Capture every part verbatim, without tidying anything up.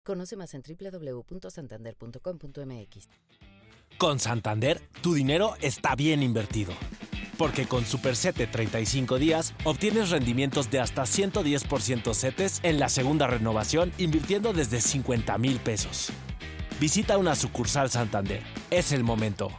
Conoce más en doble u doble u doble u punto santander punto com punto m x. Con Santander, tu dinero está bien invertido. Porque con Super CETE treinta y cinco días, obtienes rendimientos de hasta ciento diez por ciento CETES en la segunda renovación, invirtiendo desde cincuenta mil pesos. Visita una sucursal Santander. Es el momento.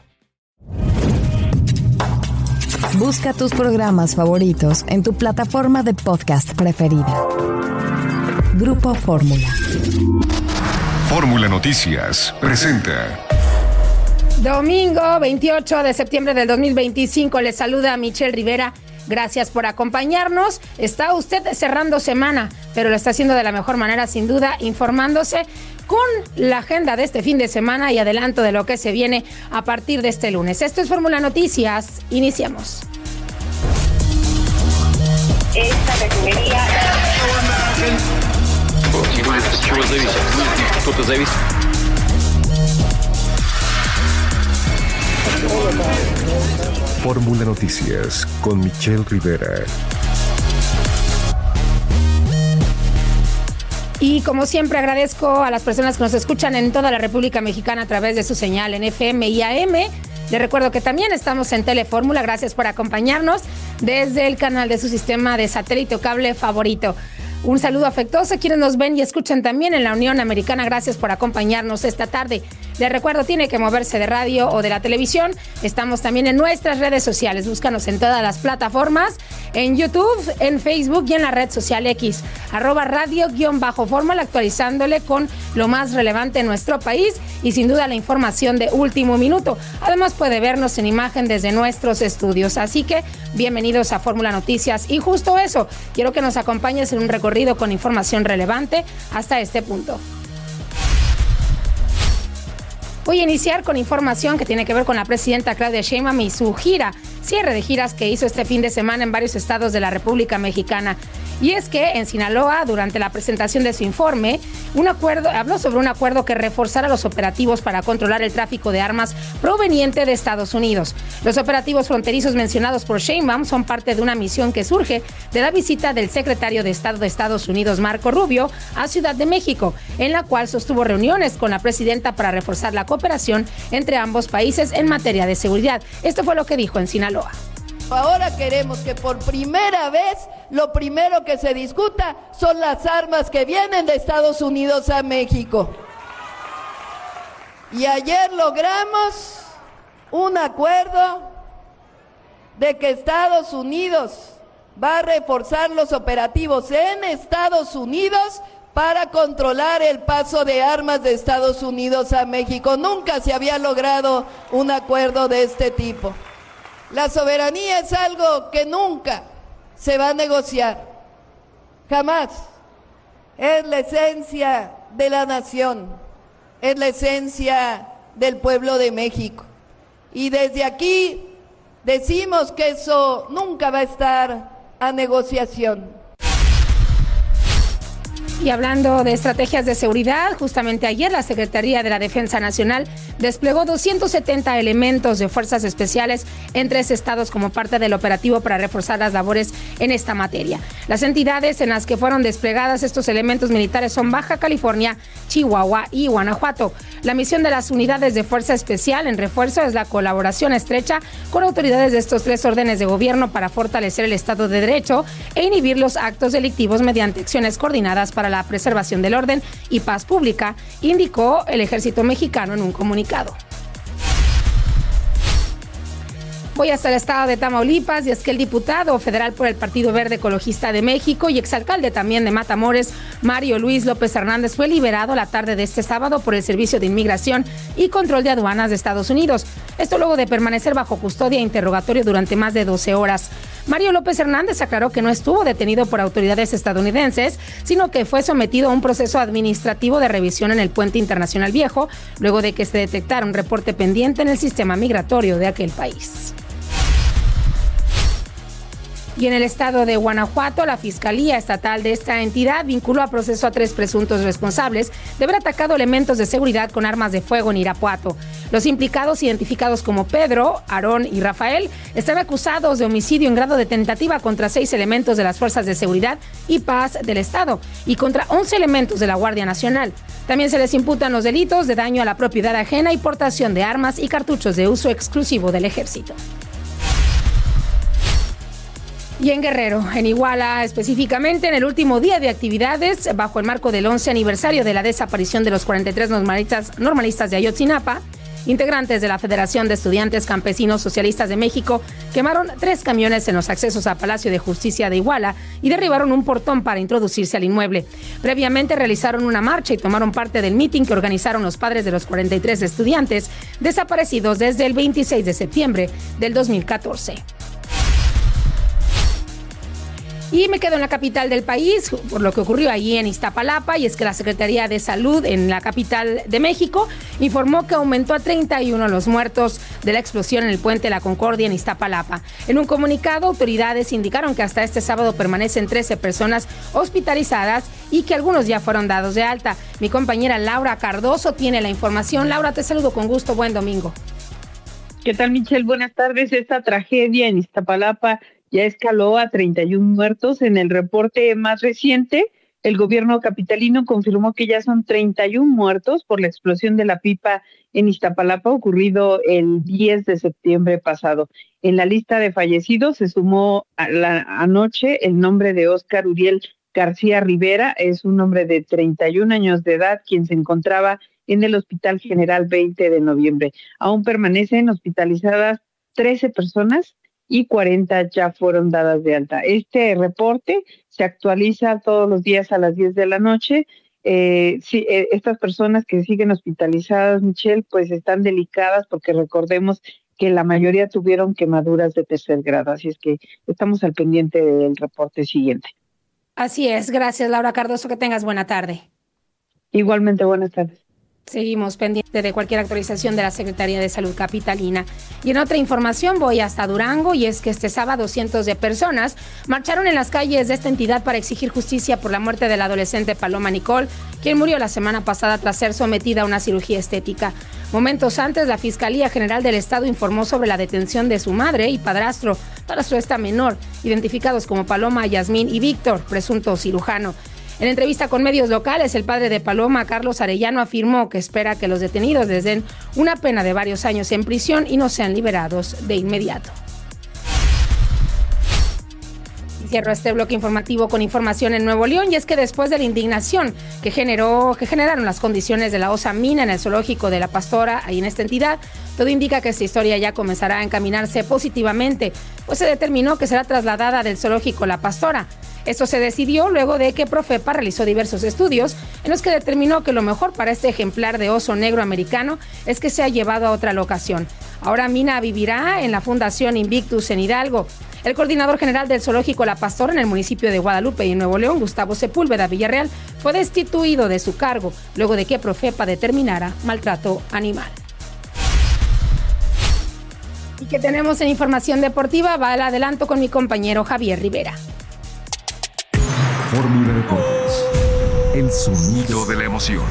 Busca tus programas favoritos en tu plataforma de podcast preferida. Grupo Fórmula. Fórmula Noticias presenta. Domingo veintiocho de septiembre del dos mil veinticinco, les saluda Michelle Rivera. Gracias por acompañarnos. Está usted cerrando semana, pero lo está haciendo de la mejor manera, sin duda, informándose con la agenda de este fin de semana y adelanto de lo que se viene a partir de este lunes. Esto es Fórmula Noticias. Iniciamos. Esta refinería... Fórmula Noticias con Michelle Rivera. Y como siempre agradezco a las personas que nos escuchan en toda la República Mexicana a través de su señal en F M y A M. Les recuerdo que también estamos en Telefórmula. Gracias por acompañarnos desde el canal de su sistema de satélite o cable favorito. Un saludo afectuoso a quienes nos ven y escuchan también en la Unión Americana. Gracias por acompañarnos esta tarde. Les recuerdo, tiene que moverse de radio o de la televisión. Estamos también en nuestras redes sociales. Búscanos en todas las plataformas, en YouTube, en Facebook y en la red social X, arroba radio-fórmula, actualizándole con lo más relevante en nuestro país y sin duda la información de último minuto. Además puede vernos en imagen desde nuestros estudios. Así que bienvenidos a Fórmula Noticias. Y justo eso, quiero que nos acompañes en un recorrido con información relevante hasta este punto. Voy a iniciar con información que tiene que ver con la presidenta Claudia Sheinbaum y su gira, cierre de giras que hizo este fin de semana en varios estados de la República Mexicana. Y es que en Sinaloa, durante la presentación de su informe, un acuerdo, habló sobre un acuerdo que reforzara los operativos para controlar el tráfico de armas proveniente de Estados Unidos. Los operativos fronterizos mencionados por Sheinbaum son parte de una misión que surge de la visita del secretario de Estado de Estados Unidos, Marco Rubio, a Ciudad de México, en la cual sostuvo reuniones con la presidenta para reforzar la cooperación entre ambos países en materia de seguridad. Esto fue lo que dijo en Sinaloa. Ahora queremos que por primera vez lo primero que se discuta son las armas que vienen de Estados Unidos a México. Y ayer logramos un acuerdo de que Estados Unidos va a reforzar los operativos en Estados Unidos para controlar el paso de armas de Estados Unidos a México. Nunca se había logrado un acuerdo de este tipo. La soberanía es algo que nunca se va a negociar, jamás. Es la esencia de la nación, es la esencia del pueblo de México. Y desde aquí decimos que eso nunca va a estar a negociación. Y hablando de estrategias de seguridad, justamente ayer la Secretaría de la Defensa Nacional desplegó doscientos setenta elementos de fuerzas especiales en tres estados como parte del operativo para reforzar las labores en esta materia. Las entidades en las que fueron desplegadas estos elementos militares son Baja California, Chihuahua y Guanajuato. La misión de las unidades de fuerza especial en refuerzo es la colaboración estrecha con autoridades de estos tres órdenes de gobierno para fortalecer el Estado de Derecho e inhibir los actos delictivos mediante acciones coordinadas para la preservación del orden y paz pública, indicó el Ejército Mexicano en un comunicado. Voy hasta el estado de Tamaulipas y es que el diputado federal por el Partido Verde Ecologista de México y exalcalde también de Matamoros, Mario Luis López Hernández, fue liberado la tarde de este sábado por el Servicio de Inmigración y Control de Aduanas de Estados Unidos. Esto luego de permanecer bajo custodia e interrogatorio durante más de doce horas. Mario López Hernández aclaró que no estuvo detenido por autoridades estadounidenses, sino que fue sometido a un proceso administrativo de revisión en el Puente Internacional Viejo, luego de que se detectara un reporte pendiente en el sistema migratorio de aquel país. Y en el estado de Guanajuato, la Fiscalía Estatal de esta entidad vinculó a proceso a tres presuntos responsables de haber atacado elementos de seguridad con armas de fuego en Irapuato. Los implicados, identificados como Pedro, Aarón y Rafael, están acusados de homicidio en grado de tentativa contra seis elementos de las Fuerzas de Seguridad y Paz del Estado y contra once elementos de la Guardia Nacional. También se les imputan los delitos de daño a la propiedad ajena y portación de armas y cartuchos de uso exclusivo del Ejército. Y en Guerrero, en Iguala específicamente, en el último día de actividades, bajo el marco del once aniversario de la desaparición de los cuarenta y tres normalistas, normalistas de Ayotzinapa, integrantes de la Federación de Estudiantes Campesinos Socialistas de México quemaron tres camiones en los accesos a Palacio de Justicia de Iguala y derribaron un portón para introducirse al inmueble. Previamente realizaron una marcha y tomaron parte del mitin que organizaron los padres de los cuarenta y tres estudiantes desaparecidos desde el veintiséis de septiembre del dos mil catorce. Y me quedo en la capital del país por lo que ocurrió allí en Iztapalapa, y es que la Secretaría de Salud en la capital de México informó que aumentó a treinta y uno los muertos de la explosión en el puente La Concordia en Iztapalapa. En un comunicado, autoridades indicaron que hasta este sábado permanecen trece personas hospitalizadas y que algunos ya fueron dados de alta. Mi compañera Laura Cardoso tiene la información. Laura, te saludo con gusto. Buen domingo. ¿Qué tal, Michelle? Buenas tardes. Esta tragedia en Iztapalapa ya escaló a treinta y uno muertos. En el reporte más reciente, el gobierno capitalino confirmó que ya son treinta y uno muertos por la explosión de la pipa en Iztapalapa, ocurrido el diez de septiembre pasado. En la lista de fallecidos se sumó a la anoche el nombre de Óscar Uriel García Rivera. Es un hombre de treinta y un años de edad, quien se encontraba en el Hospital General veinte de noviembre. Aún permanecen hospitalizadas trece personas y cuarenta ya fueron dadas de alta. Este reporte se actualiza todos los días a las diez de la noche. Eh, sí, eh, estas personas que siguen hospitalizadas, Michelle, pues están delicadas porque recordemos que la mayoría tuvieron quemaduras de tercer grado. Así es que estamos al pendiente del reporte siguiente. Así es. Gracias, Laura Cardoso. Que tengas buena tarde. Igualmente, buenas tardes. Seguimos pendiente de cualquier actualización de la Secretaría de Salud capitalina. Y en otra información voy hasta Durango, y es que este sábado cientos de personas marcharon en las calles de esta entidad para exigir justicia por la muerte de la adolescente Paloma Nicole, quien murió la semana pasada tras ser sometida a una cirugía estética. Momentos antes, la Fiscalía General del Estado informó sobre la detención de su madre y padrastro, padrastro de esta menor, identificados como Paloma, Yasmín y Víctor, presunto cirujano. En entrevista con medios locales, el padre de Paloma, Carlos Arellano, afirmó que espera que los detenidos les den una pena de varios años en prisión y no sean liberados de inmediato. Cierro este bloque informativo con información en Nuevo León, y es que después de la indignación que generó, que generaron las condiciones de la osa Mina en el zoológico de La Pastora, ahí en esta entidad, todo indica que esta historia ya comenzará a encaminarse positivamente, pues se determinó que será trasladada del zoológico La Pastora. Esto se decidió luego de que Profepa realizó diversos estudios en los que determinó que lo mejor para este ejemplar de oso negro americano es que sea llevado a otra locación. Ahora Mina vivirá en la Fundación Invictus en Hidalgo. El coordinador general del zoológico La Pastora en el municipio de Guadalupe y en Nuevo León, Gustavo Sepúlveda Villarreal, fue destituido de su cargo luego de que Profepa determinara maltrato animal. Y que tenemos en información deportiva, va al adelanto con mi compañero Javier Rivera. Fórmula Deportes, el sonido de la emoción.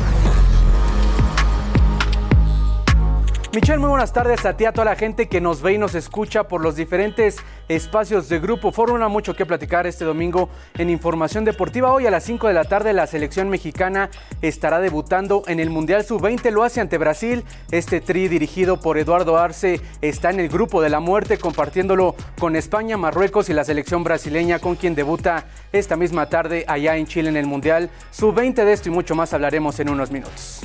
Michelle, muy buenas tardes a ti, a toda la gente que nos ve y nos escucha por los diferentes espacios de Grupo Fórmula. Mucho que platicar este domingo en Información Deportiva. Hoy a las cinco de la tarde la selección mexicana estará debutando en el Mundial sub veinte. Lo hace ante Brasil. Este tri dirigido por Eduardo Arce está en el grupo de la muerte, compartiéndolo con España, Marruecos y la selección brasileña, con quien debuta esta misma tarde allá en Chile en el Mundial sub veinte. De esto y mucho más hablaremos en unos minutos.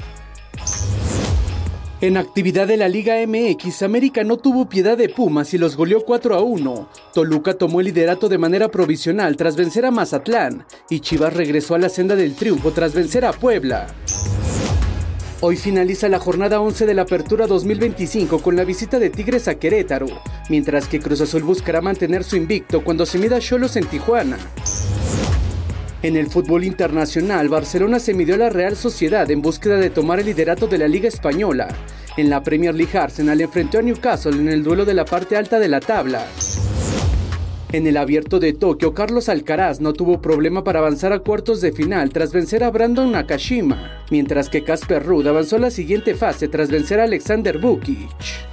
En actividad de la Liga M X, América no tuvo piedad de Pumas y los goleó cuatro a uno. Toluca tomó el liderato de manera provisional tras vencer a Mazatlán, y Chivas regresó a la senda del triunfo tras vencer a Puebla. Hoy finaliza la jornada once de la Apertura dos mil veinticinco con la visita de Tigres a Querétaro, mientras que Cruz Azul buscará mantener su invicto cuando se mida a Xolos en Tijuana. En el fútbol internacional, Barcelona se midió a la Real Sociedad en búsqueda de tomar el liderato de la Liga Española. En la Premier League, Arsenal enfrentó a Newcastle en el duelo de la parte alta de la tabla. En el Abierto de Tokio, Carlos Alcaraz no tuvo problema para avanzar a cuartos de final tras vencer a Brandon Nakashima, mientras que Casper Ruud avanzó a la siguiente fase tras vencer a Alexander Vukic.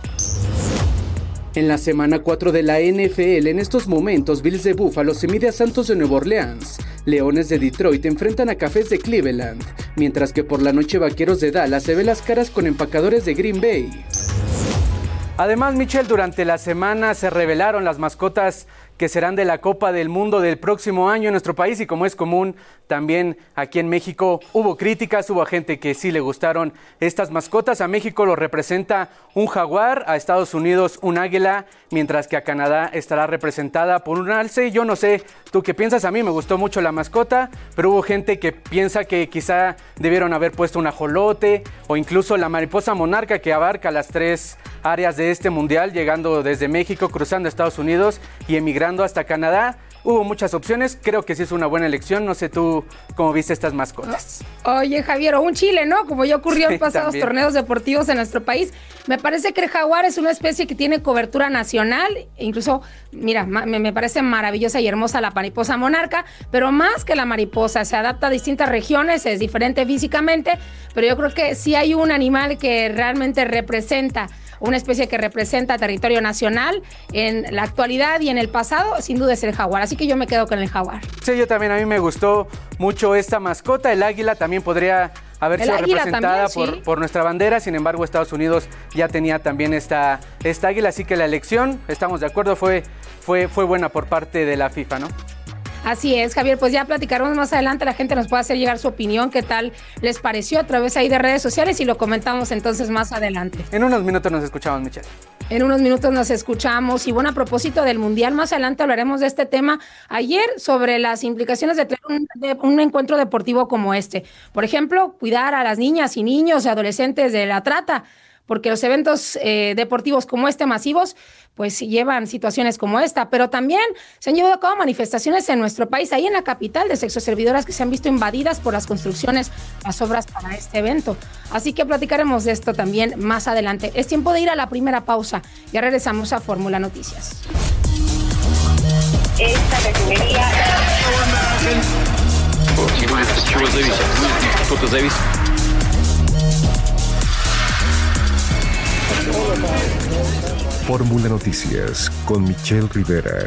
En la semana cuatro de la N F L, en estos momentos, Bills de Buffalo se mide a Santos de Nueva Orleans, Leones de Detroit enfrentan a Cafés de Cleveland, mientras que por la noche Vaqueros de Dallas se ve las caras con Empacadores de Green Bay. Además, Michelle, durante la semana se revelaron las mascotas que serán de la Copa del Mundo del próximo año en nuestro país, y como es común, también aquí en México hubo críticas, hubo gente que sí le gustaron estas mascotas. A México lo representa un jaguar, a Estados Unidos un águila, mientras que a Canadá estará representada por un alce. Yo no sé, ¿tú qué piensas? A mí me gustó mucho la mascota, pero hubo gente que piensa que quizá debieron haber puesto un ajolote o incluso la mariposa monarca, que abarca las tres áreas de este mundial, llegando desde México, cruzando a Estados Unidos y emigrando hasta Canadá. Hubo muchas opciones, creo que sí es una buena elección. No sé tú cómo viste estas mascotas. Oye, Javier, o un chile, ¿no? Como ya ocurrió en Sí, pasados también. torneos deportivos en nuestro país. Me parece que el jaguar es una especie que tiene cobertura nacional. Incluso, mira, ma- me, me parece maravillosa y hermosa la mariposa monarca, pero más que la mariposa, se adapta a distintas regiones, es diferente físicamente, pero yo creo que sí hay un animal que realmente representa, una especie que representa territorio nacional en la actualidad y en el pasado, sin duda es el jaguar. Así que yo me quedo con el jaguar. Sí, yo también, a mí me gustó mucho esta mascota. El águila también podría haber El sido águila representada también, por, sí. por nuestra bandera. Sin embargo, Estados Unidos ya tenía también esta, esta águila, así que la elección, estamos de acuerdo, fue, fue, fue buena por parte de la FIFA, ¿no? Así es, Javier, pues ya platicaremos más adelante, la gente nos puede hacer llegar su opinión, qué tal les pareció a través ahí de redes sociales y lo comentamos entonces más adelante. En unos minutos nos escuchamos, Michelle. En unos minutos nos escuchamos y bueno, a propósito del Mundial, más adelante hablaremos de este tema ayer sobre las implicaciones de tener un, de un encuentro deportivo como este. Por ejemplo, cuidar a las niñas y niños y adolescentes de la trata, porque los eventos eh, deportivos como este masivos, pues llevan situaciones como esta, pero también se han llevado a cabo manifestaciones en nuestro país, ahí en la capital, de sexoservidoras que se han visto invadidas por las construcciones, las obras para este evento. Así que platicaremos de esto también más adelante. Es tiempo de ir a la primera pausa. Ya regresamos a Fórmula Noticias. Esta refinería Fórmula Noticias con Michelle Rivera.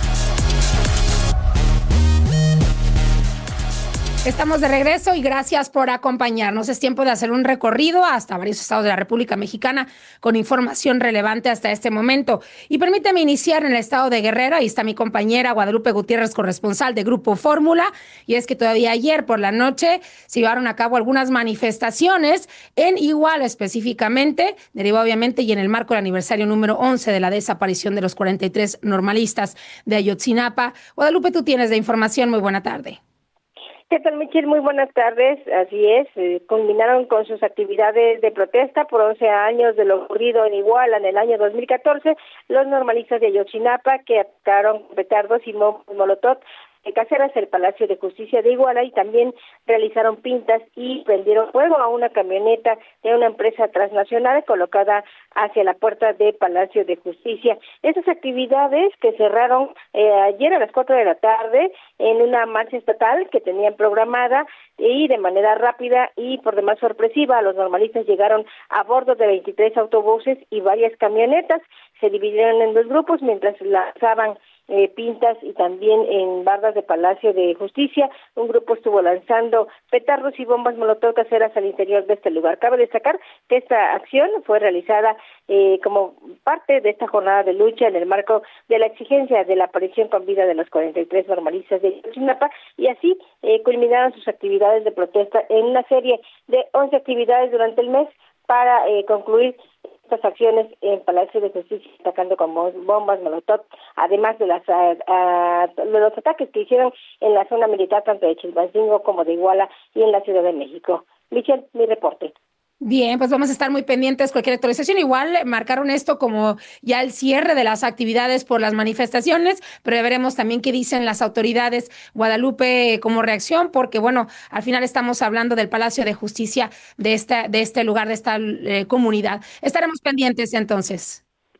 Estamos de regreso y gracias por acompañarnos. Es tiempo de hacer un recorrido hasta varios estados de la República Mexicana con información relevante hasta este momento. Y permíteme iniciar en el estado de Guerrero. Ahí está mi compañera Guadalupe Gutiérrez, corresponsal de Grupo Fórmula. Y es que todavía ayer por la noche se llevaron a cabo algunas manifestaciones en Iguala específicamente, derivado obviamente y en el marco del aniversario número once de la desaparición de los cuarenta y tres normalistas de Ayotzinapa. Guadalupe, tú tienes de información. Muy buena tarde. ¿Qué tal, Michelle? Muy buenas tardes. Así es, eh, culminaron con sus actividades de protesta por once años de lo ocurrido en Iguala en el año dos mil catorce, los normalistas de Ayotzinapa que atacaron con petardos y molotov en caseras el Palacio de Justicia de Iguala y también realizaron pintas y prendieron fuego a una camioneta de una empresa transnacional colocada hacia la puerta de Palacio de Justicia. Estas actividades que cerraron eh, ayer a las cuatro de la tarde en una marcha estatal que tenían programada y de manera rápida y por demás sorpresiva, los normalistas llegaron a bordo de veintitrés autobuses y varias camionetas. Se dividieron en dos grupos mientras lanzaban Eh, pintas y también en bardas de Palacio de Justicia. Un grupo estuvo lanzando petardos y bombas molotov caseras al interior de este lugar. Cabe destacar que esta acción fue realizada eh, como parte de esta jornada de lucha en el marco de la exigencia de la aparición con vida de los cuarenta y tres normalistas de Ayotzinapa y así eh, culminaron sus actividades de protesta en una serie de once actividades durante el mes para eh, concluir estas acciones en Palacio de Justicia, atacando con bombas molotov, además de las a, a, de los ataques que hicieron en la zona militar tanto de Chilpancingo como de Iguala y en la Ciudad de México. Michelle, mi reporte. Bien, pues vamos a estar muy pendientes. Cualquier actualización, igual marcaron esto como ya el cierre de las actividades por las manifestaciones, pero ya veremos también qué dicen las autoridades, Guadalupe, como reacción, porque bueno, al final estamos hablando del Palacio de Justicia de esta, de este lugar, de esta eh, comunidad. Estaremos pendientes entonces.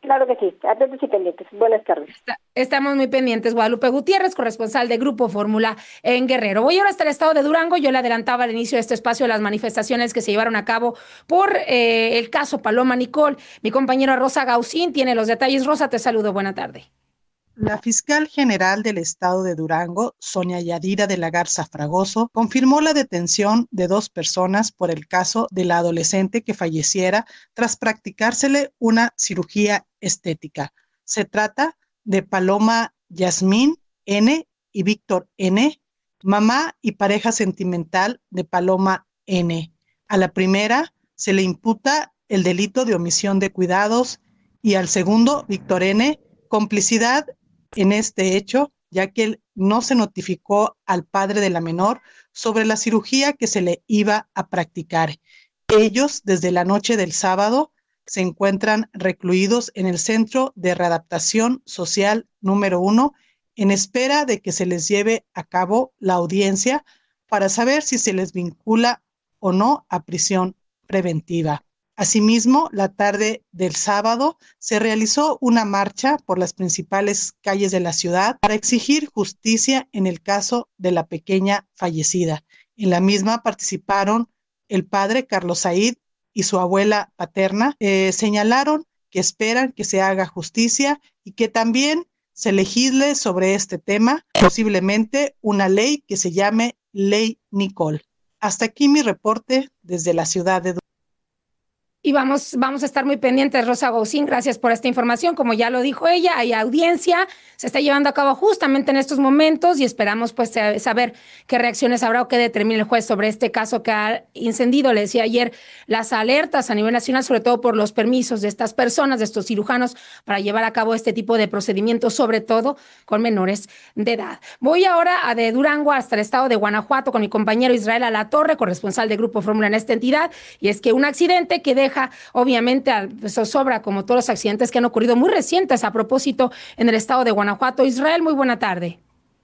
Claro que sí, atentos y pendientes. Buenas tardes. Está, estamos muy pendientes. Guadalupe Gutiérrez, corresponsal de Grupo Fórmula en Guerrero. Voy ahora hasta el estado de Durango. Yo le adelantaba al inicio de este espacio las manifestaciones que se llevaron a cabo por eh, el caso Paloma Nicol. Mi compañera Rosa Gaucín tiene los detalles. Rosa, te saludo. Buena tarde. La fiscal general del estado de Durango, Sonia Yadira de la Garza Fragoso, confirmó la detención de dos personas por el caso de la adolescente que falleciera tras practicársele una cirugía estética. Se trata de Paloma Yasmín N. y Víctor N., mamá y pareja sentimental de Paloma N. A la primera se le imputa el delito de omisión de cuidados y al segundo, Víctor N., complicidad en este hecho, ya que él no se notificó al padre de la menor sobre la cirugía que se le iba a practicar. Ellos, desde la noche del sábado, se encuentran recluidos en el Centro de Readaptación Social número uno, en espera de que se les lleve a cabo la audiencia para saber si se les vincula o no a prisión preventiva. Asimismo, la tarde del sábado se realizó una marcha por las principales calles de la ciudad para exigir justicia en el caso de la pequeña fallecida. En la misma participaron el padre Carlos Said y su abuela paterna. Eh, señalaron que esperan que se haga justicia y que también se legisle sobre este tema, posiblemente una ley que se llame Ley Nicol. Hasta aquí mi reporte desde la ciudad de Durango. Y vamos, vamos a estar muy pendientes, Rosa Gaucín, gracias por esta información. Como ya lo dijo ella, hay audiencia, se está llevando a cabo justamente en estos momentos y esperamos pues saber qué reacciones habrá o qué determine el juez sobre este caso que ha encendido, le decía ayer, las alertas a nivel nacional, sobre todo por los permisos de estas personas, de estos cirujanos, para llevar a cabo este tipo de procedimientos, sobre todo con menores de edad. Voy ahora a de Durango hasta el estado de Guanajuato con mi compañero Israel Alatorre, corresponsal de Grupo Fórmula en esta entidad, y es que un accidente que deja obviamente zozobra como todos los accidentes que han ocurrido muy recientes a propósito en el estado de Guanajuato. Israel, muy buena tarde.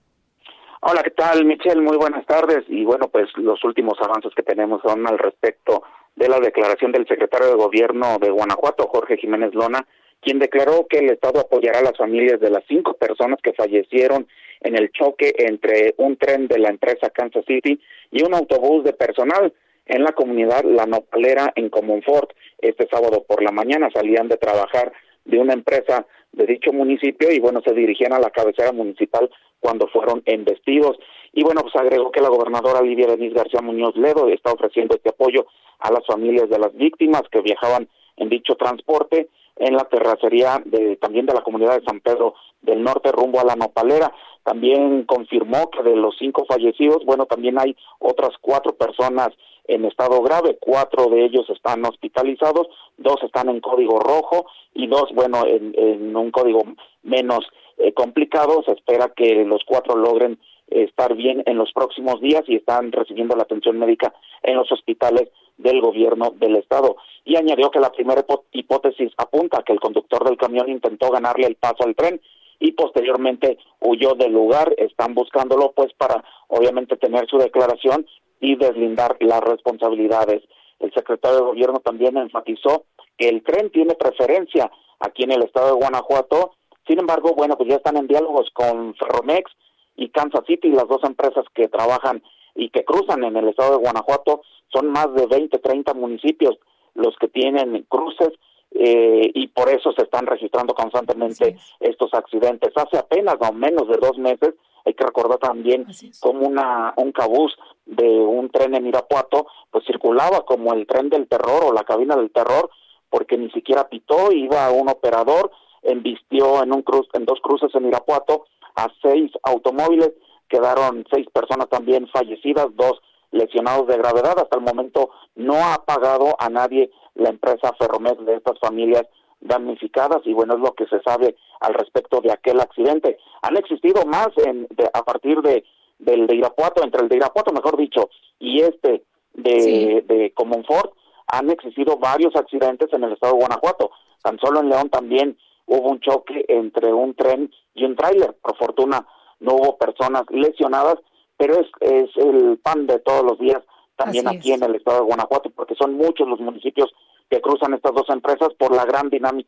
Hola, ¿qué tal, Michelle? Muy buenas tardes. Y bueno, pues los últimos avances que tenemos son al respecto de la declaración del secretario de Gobierno de Guanajuato, Jorge Jiménez Lona, quien declaró que el Estado apoyará a las familias de las cinco personas que fallecieron en el choque entre un tren de la empresa Kansas City y un autobús de personal en la comunidad La Nopalera en Comonfort. Este sábado por la mañana salían de trabajar de una empresa de dicho municipio y bueno, se dirigían a la cabecera municipal cuando fueron embestidos. Y bueno, pues agregó que la gobernadora Lidia Denise García Muñoz Ledo está ofreciendo este apoyo a las familias de las víctimas que viajaban en dicho transporte en la terracería de, también de la comunidad de San Pedro del Norte rumbo a La Nopalera. También confirmó que de los cinco fallecidos, bueno, también hay otras cuatro personas en estado grave, cuatro de ellos están hospitalizados, dos están en código rojo y dos, bueno, en, en un código menos eh, complicado. Se espera que los cuatro logren eh, estar bien en los próximos días y están recibiendo la atención médica en los hospitales del gobierno del estado. Y añadió que la primera hipótesis apunta a que el conductor del camión intentó ganarle el paso al tren y posteriormente huyó del lugar. Están buscándolo pues para obviamente tener su declaración y deslindar las responsabilidades. El secretario de Gobierno también enfatizó que el tren tiene preferencia aquí en el estado de Guanajuato. Sin embargo, bueno, pues ya están en diálogos con Ferromex y Kansas City, las dos empresas que trabajan y que cruzan en el estado de Guanajuato. Son más de veinte, treinta municipios los que tienen cruces eh, y por eso se están registrando constantemente sí. estos accidentes. Hace apenas o menos de dos meses, hay que recordar también como una un cabús de un tren en Irapuato, pues circulaba como el tren del terror o la cabina del terror, porque ni siquiera pitó, iba un operador, embistió en un cruz, en dos cruces en Irapuato a seis automóviles, quedaron seis personas también fallecidas, dos lesionados de gravedad. Hasta el momento no ha pagado a nadie la empresa Ferromex de estas familias damnificadas y bueno, es lo que se sabe al respecto de aquel accidente. Han existido más en, de, a partir de del de Irapuato, entre el de Irapuato, mejor dicho, y este de, sí. de Comonfort, han existido varios accidentes en el estado de Guanajuato. Tan solo en León también hubo un choque entre un tren y un tráiler. Por fortuna no hubo personas lesionadas, pero es, es el pan de todos los días también Así aquí es. en el estado de Guanajuato, porque son muchos los municipios que cruzan estas dos empresas por la gran dinámica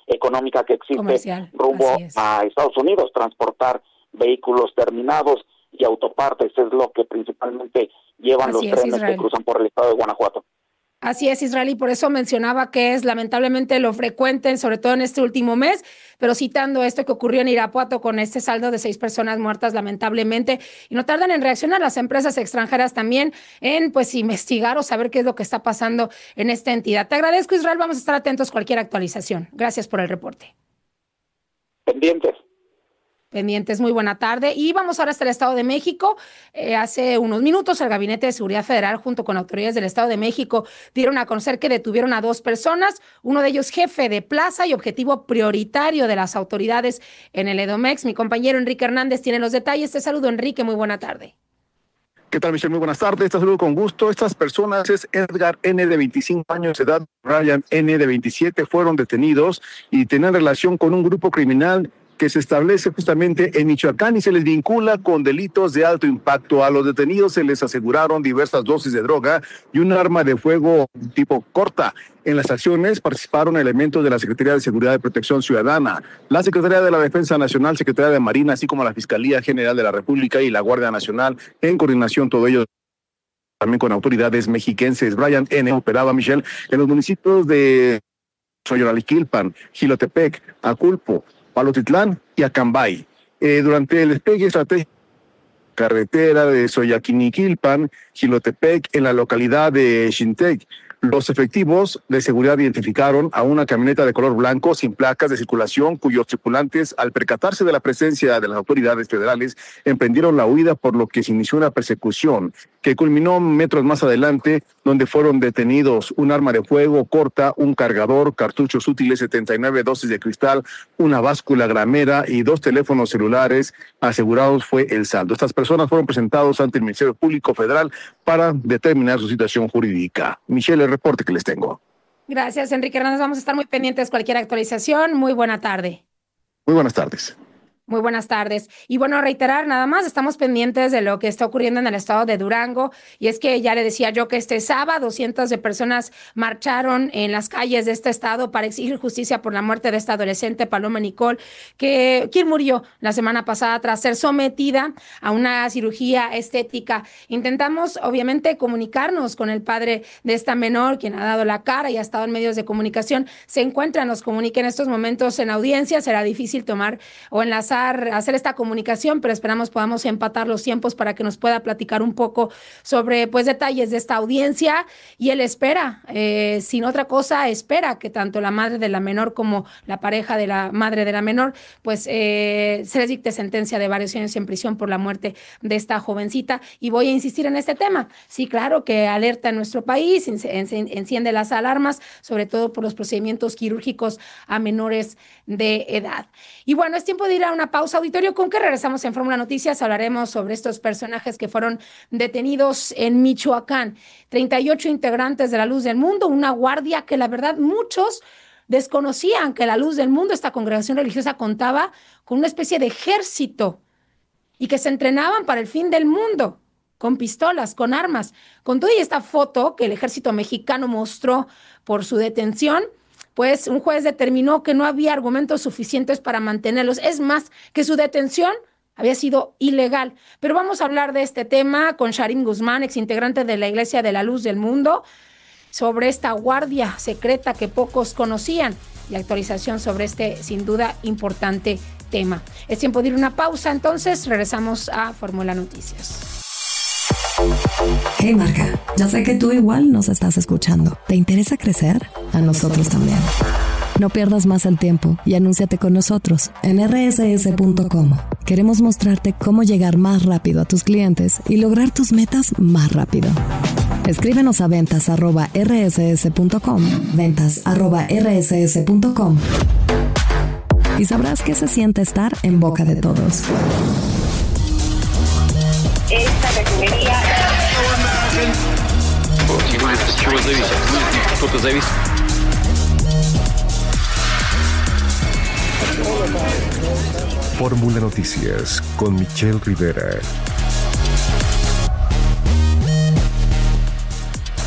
económica que existe comercial, rumbo a Estados Unidos, transportar vehículos terminados y autopartes es lo que principalmente llevan Así los es, trenes Israel. que cruzan por el estado de Guanajuato. Así es, Israel, y por eso mencionaba que es lamentablemente lo frecuente, sobre todo en este último mes, pero citando esto que ocurrió en Irapuato con este saldo de seis personas muertas, lamentablemente, y no tardan en reaccionar las empresas extranjeras también en, pues, investigar o saber qué es lo que está pasando en esta entidad. Te agradezco, Israel, vamos a estar atentos a cualquier actualización. Gracias por el reporte. Pendientes. Pendientes, muy buena tarde. Y vamos ahora hasta el Estado de México. Eh, hace unos minutos el Gabinete de Seguridad Federal junto con autoridades del Estado de México dieron a conocer que detuvieron a dos personas, uno de ellos jefe de plaza y objetivo prioritario de las autoridades en el Edomex. Mi compañero Enrique Hernández tiene los detalles. Te saludo, Enrique, muy buena tarde. ¿Qué tal, Michelle? Muy buenas tardes. Te saludo con gusto. Estas personas es Edgar N. de veinticinco años de edad, Ryan N. de veintisiete, fueron detenidos y tenían relación con un grupo criminal que se establece justamente en Michoacán y se les vincula con delitos de alto impacto. A los detenidos se les aseguraron diversas dosis de droga y un arma de fuego tipo corta. En las acciones participaron elementos de la Secretaría de Seguridad y Protección Ciudadana, la Secretaría de la Defensa Nacional, Secretaría de Marina, así como la Fiscalía General de la República y la Guardia Nacional, en coordinación todo ello también con autoridades mexiquenses. Brian N. operaba, Michelle, en los municipios de Xochimilco, Jilotepec, Aculpo, Palotitlán y Acambay. Eh, durante el despegue estratégico carretera de Xoyaquiniquilpan, Jilotepec, en la localidad de Xintec, los efectivos de seguridad identificaron a una camioneta de color blanco sin placas de circulación, cuyos tripulantes, al percatarse de la presencia de las autoridades federales, emprendieron la huida, por lo que se inició una persecución que culminó metros más adelante, donde fueron detenidos un arma de fuego corta, un cargador, cartuchos útiles, setenta y nueve dosis de cristal, una báscula gramera y dos teléfonos celulares. Asegurados fue el saldo. Estas personas fueron presentados ante el Ministerio Público Federal para determinar su situación jurídica. Michelle, el reporte que les tengo. Gracias, Enrique Hernández. Vamos a estar muy pendientes de cualquier actualización. Muy buena tarde. Muy buenas tardes. Muy buenas tardes. Y bueno, reiterar nada más, estamos pendientes de lo que está ocurriendo en el estado de Durango. Y es que ya le decía yo que este sábado cientos de personas marcharon en las calles de este estado para exigir justicia por la muerte de esta adolescente, Paloma Nicole, que quien murió la semana pasada tras ser sometida a una cirugía estética. Intentamos, obviamente, comunicarnos con el padre de esta menor, quien ha dado la cara y ha estado en medios de comunicación. Se encuentra, nos comunica en estos momentos en audiencia. Será difícil tomar o enlazar hacer esta comunicación, pero esperamos podamos empatar los tiempos para que nos pueda platicar un poco sobre pues detalles de esta audiencia. Y él espera, eh, sin otra cosa, espera que tanto la madre de la menor como la pareja de la madre de la menor pues eh, se les dicte sentencia de varios años en prisión por la muerte de esta jovencita. Y voy a insistir en este tema. Sí, claro que alerta en nuestro país, enciende las alarmas, sobre todo por los procedimientos quirúrgicos a menores de edad. Y bueno, es tiempo de ir a una pausa, auditorio. ¿Con qué regresamos en Fórmula Noticias? Hablaremos sobre estos personajes que fueron detenidos en Michoacán. treinta y ocho integrantes de la Luz del Mundo, una guardia que la verdad muchos desconocían que la Luz del Mundo, esta congregación religiosa, contaba con una especie de ejército y que se entrenaban para el fin del mundo, con pistolas, con armas. Con toda esta foto que el ejército mexicano mostró por su detención, pues un juez determinó que no había argumentos suficientes para mantenerlos. Es más, que su detención había sido ilegal. Pero vamos a hablar de este tema con Sharim Guzmán, exintegrante de la Iglesia de la Luz del Mundo, sobre esta guardia secreta que pocos conocían y actualización sobre este, sin duda, importante tema. Es tiempo de ir a una pausa, entonces regresamos a Fórmula Noticias. Hey marca, ya sé que tú igual nos estás escuchando. ¿Te interesa crecer? A nosotros también. No pierdas más el tiempo y anúnciate con nosotros en erre ese ese punto com. Queremos mostrarte cómo llegar más rápido a tus clientes y lograr tus metas más rápido. Escríbenos a ventas arroba erre ese ese punto com, ventas arroba erre ese ese punto com, y sabrás qué se siente estar en boca de todos. Esta refinería. Fórmula Noticias con Michelle Rivera.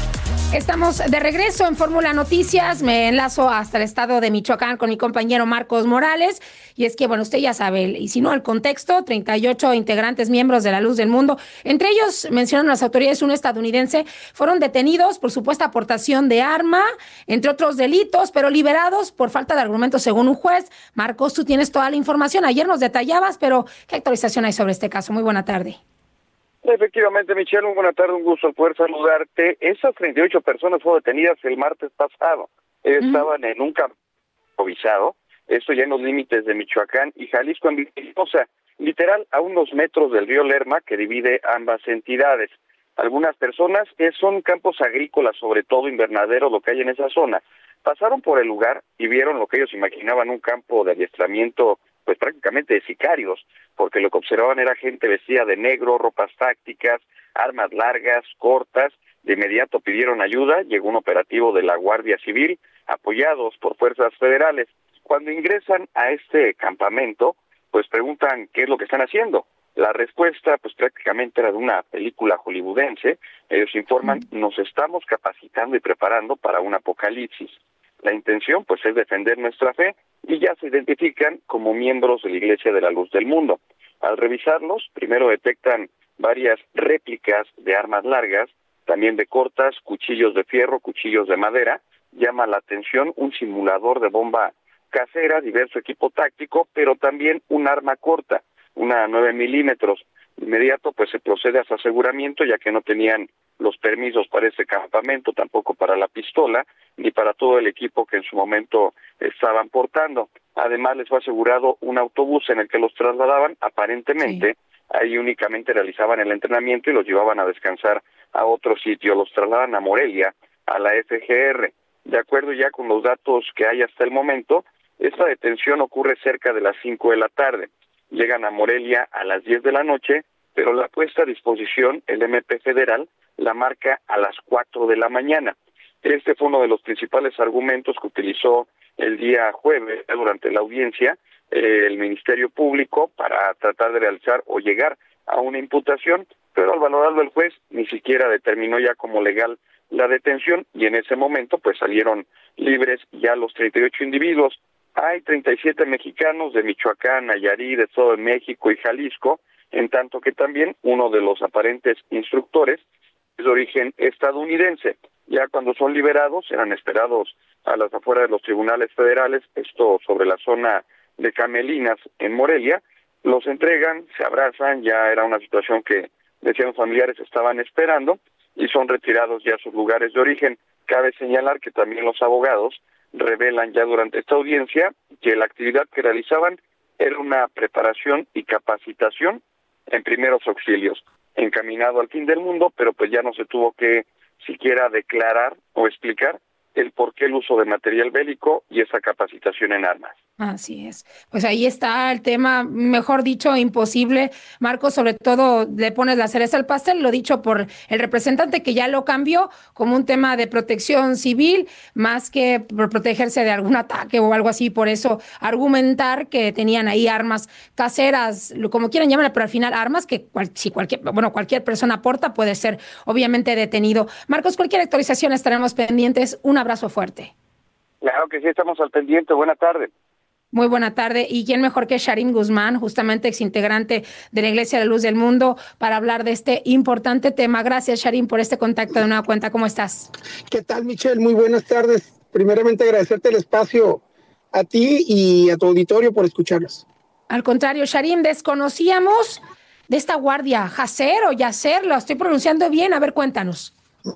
Estamos de regreso en Fórmula Noticias. Me enlazo hasta el estado de Michoacán con mi compañero Marcos Morales. Y es que, bueno, usted ya sabe, y si no, el contexto, treinta y ocho integrantes miembros de la Luz del Mundo, entre ellos, mencionan las autoridades, un estadounidense, fueron detenidos por supuesta aportación de arma, entre otros delitos, pero liberados por falta de argumentos según un juez. Marcos, tú tienes toda la información. Ayer nos detallabas, pero ¿qué actualización hay sobre este caso? Muy buena tarde. Efectivamente, Michelle, muy buena tarde, un gusto poder saludarte. Esas treinta y ocho personas fueron detenidas el martes pasado. Ellos uh-huh. estaban en un campo improvisado, esto ya en los límites de Michoacán y Jalisco, en Villahermosa, literal a unos metros del río Lerma que divide ambas entidades. Algunas personas, que son campos agrícolas, sobre todo invernaderos, lo que hay en esa zona, pasaron por el lugar y vieron lo que ellos imaginaban un campo de adiestramiento, pues prácticamente de sicarios, porque lo que observaban era gente vestida de negro, ropas tácticas, armas largas, cortas. De inmediato pidieron ayuda, llegó un operativo de la Guardia Civil, apoyados por fuerzas federales. Cuando ingresan a este campamento, pues preguntan qué es lo que están haciendo. La respuesta, pues prácticamente era de una película hollywoodense. Ellos informan, nos estamos capacitando y preparando para un apocalipsis. La intención, pues, es defender nuestra fe y ya se identifican como miembros de la Iglesia de la Luz del Mundo. Al revisarlos, primero detectan varias réplicas de armas largas, también de cortas, cuchillos de fierro, cuchillos de madera. Llama la atención un simulador de bomba casera, diverso equipo táctico, pero también un arma corta, una nueve milímetros. De inmediato, pues, se procede a su aseguramiento, ya que no tenían los permisos para ese campamento, tampoco para la pistola, ni para todo el equipo que en su momento estaban portando. Además, les fue asegurado un autobús en el que los trasladaban, aparentemente, sí. Ahí únicamente realizaban el entrenamiento y los llevaban a descansar a otro sitio, los trasladan a Morelia, a la F G R. De acuerdo ya con los datos que hay hasta el momento, esta detención ocurre cerca de las cinco de la tarde. Llegan a Morelia a las diez de la noche, pero la puesta a disposición, el M P federal, la marca a las cuatro de la mañana. Este fue uno de los principales argumentos que utilizó el día jueves durante la audiencia eh, el Ministerio Público para tratar de realizar o llegar a una imputación, pero al valorarlo el juez ni siquiera determinó ya como legal la detención y en ese momento pues salieron libres ya los treinta y ocho individuos. Hay treinta y siete mexicanos de Michoacán, Nayarit, de todo México y Jalisco, en tanto que también uno de los aparentes instructores es de origen estadounidense. Ya cuando son liberados, eran esperados a las afueras de los tribunales federales, esto sobre la zona de Camelinas, en Morelia, los entregan, se abrazan, ya era una situación que, decían los familiares, estaban esperando, y son retirados ya a sus lugares de origen. Cabe señalar que también los abogados revelan ya durante esta audiencia que la actividad que realizaban era una preparación y capacitación en primeros auxilios, encaminado al fin del mundo, pero pues ya no se tuvo que siquiera declarar o explicar el por qué el uso de material bélico y esa capacitación en armas. Así es. Pues ahí está el tema, mejor dicho, imposible. Marcos, sobre todo le pones la cereza al pastel, lo dicho por el representante que ya lo cambió como un tema de protección civil, más que por protegerse de algún ataque o algo así. Por eso argumentar que tenían ahí armas caseras, como quieran llamarle, pero al final armas que cual, si cualquier, bueno, cualquier persona aporta puede ser obviamente detenido. Marcos, cualquier actualización estaremos pendientes. Un abrazo fuerte. Claro que sí, estamos al pendiente. Buena tarde. Muy buena tarde. ¿Y quién mejor que Sharim Guzmán, justamente exintegrante de la Iglesia de la Luz del Mundo, para hablar de este importante tema? Gracias, Sharim, por este contacto de nueva cuenta. ¿Cómo estás? ¿Qué tal, Michelle? Muy buenas tardes. Primeramente, agradecerte el espacio a ti y a tu auditorio por escucharnos. Al contrario, Sharim, desconocíamos de esta guardia, Jacer o Yacer, lo estoy pronunciando bien. A ver, cuéntanos.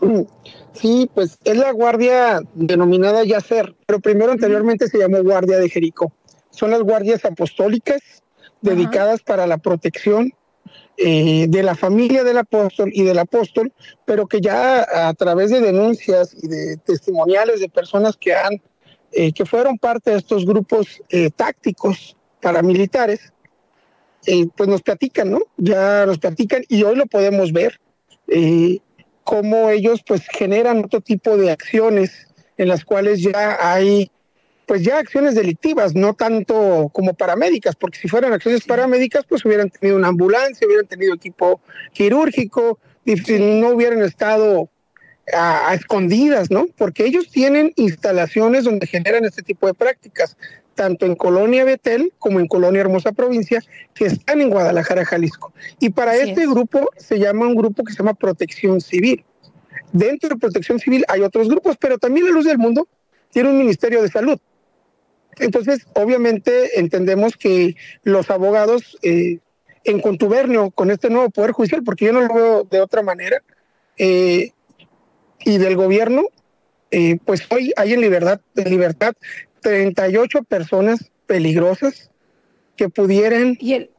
Sí, pues es la guardia denominada Yacer, pero primero anteriormente se llamó Guardia de Jericó. Son las guardias apostólicas dedicadas uh-huh. para la protección eh, de la familia del apóstol y del apóstol, pero que ya a través de denuncias y de testimoniales de personas que han eh, que fueron parte de estos grupos eh, tácticos paramilitares, eh, pues nos platican, ¿no? Ya nos platican y hoy lo podemos ver, eh, cómo ellos pues generan otro tipo de acciones en las cuales ya hay pues ya acciones delictivas, no tanto como paramédicas, porque si fueran acciones paramédicas, pues hubieran tenido una ambulancia, hubieran tenido equipo quirúrgico, y no hubieran estado a, a escondidas, ¿no? Porque ellos tienen instalaciones donde generan este tipo de prácticas, tanto en Colonia Betel como en Colonia Hermosa Provincia, que están en Guadalajara, Jalisco. Y para Así este es. grupo se llama un grupo que se llama Protección Civil. Dentro de Protección Civil hay otros grupos, pero también La Luz del Mundo tiene un Ministerio de Salud. Entonces, obviamente, entendemos que los abogados, eh, en contubernio con este nuevo Poder Judicial, porque yo no lo veo de otra manera, eh, y del gobierno, eh, pues hoy hay en libertad, en libertad treinta y ocho personas peligrosas que pudieran... ¿Y el...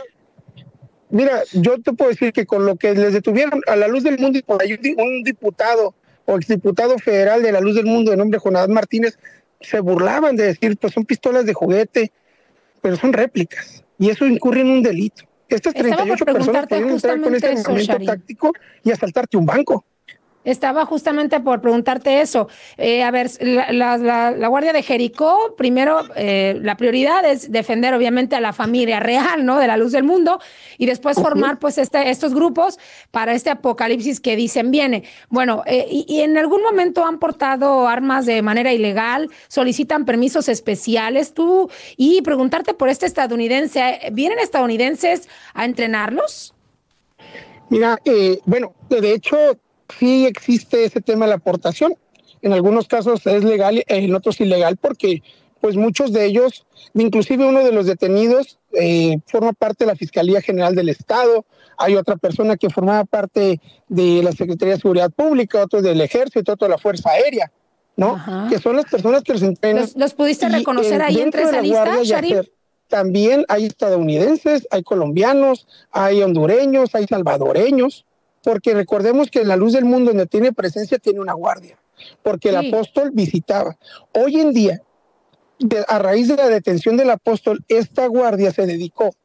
Mira, yo te puedo decir que con lo que les detuvieron a La Luz del Mundo, y por ahí un diputado o exdiputado federal de La Luz del Mundo de nombre Jonás Martínez, se burlaban de decir, pues son pistolas de juguete, pero son réplicas, y eso incurre en un delito. Estas treinta y ocho personas pueden entrar con este armamento táctico y asaltarte un banco. Estaba justamente por preguntarte eso. Eh, a ver, la, la, la, la Guardia de Jericó, primero, eh, la prioridad es defender obviamente a la familia real, ¿no? De La Luz del Mundo, y después formar pues este, estos grupos para este apocalipsis que dicen viene. Bueno, eh, y, y en algún momento han portado armas de manera ilegal, solicitan permisos especiales, tú, y preguntarte por este estadounidense, ¿vienen estadounidenses a entrenarlos? Mira, eh, bueno, de hecho... sí existe ese tema de la aportación. En algunos casos es legal, en otros ilegal, porque pues muchos de ellos, inclusive uno de los detenidos, eh, forma parte de la Fiscalía General del Estado. Hay otra persona que formaba parte de la Secretaría de Seguridad Pública, otro del Ejército, otro de la Fuerza Aérea, ¿no? Ajá. Que son las personas que los entrenan. ¿Los, los pudiste reconocer ahí entre esa lista, Sharif? También hay estadounidenses, hay colombianos, hay hondureños, hay salvadoreños. Porque recordemos que La Luz del Mundo, donde tiene presencia, tiene una guardia, porque sí. El apóstol visitaba. Hoy en día, de, a raíz de la detención del apóstol, esta guardia se dedicó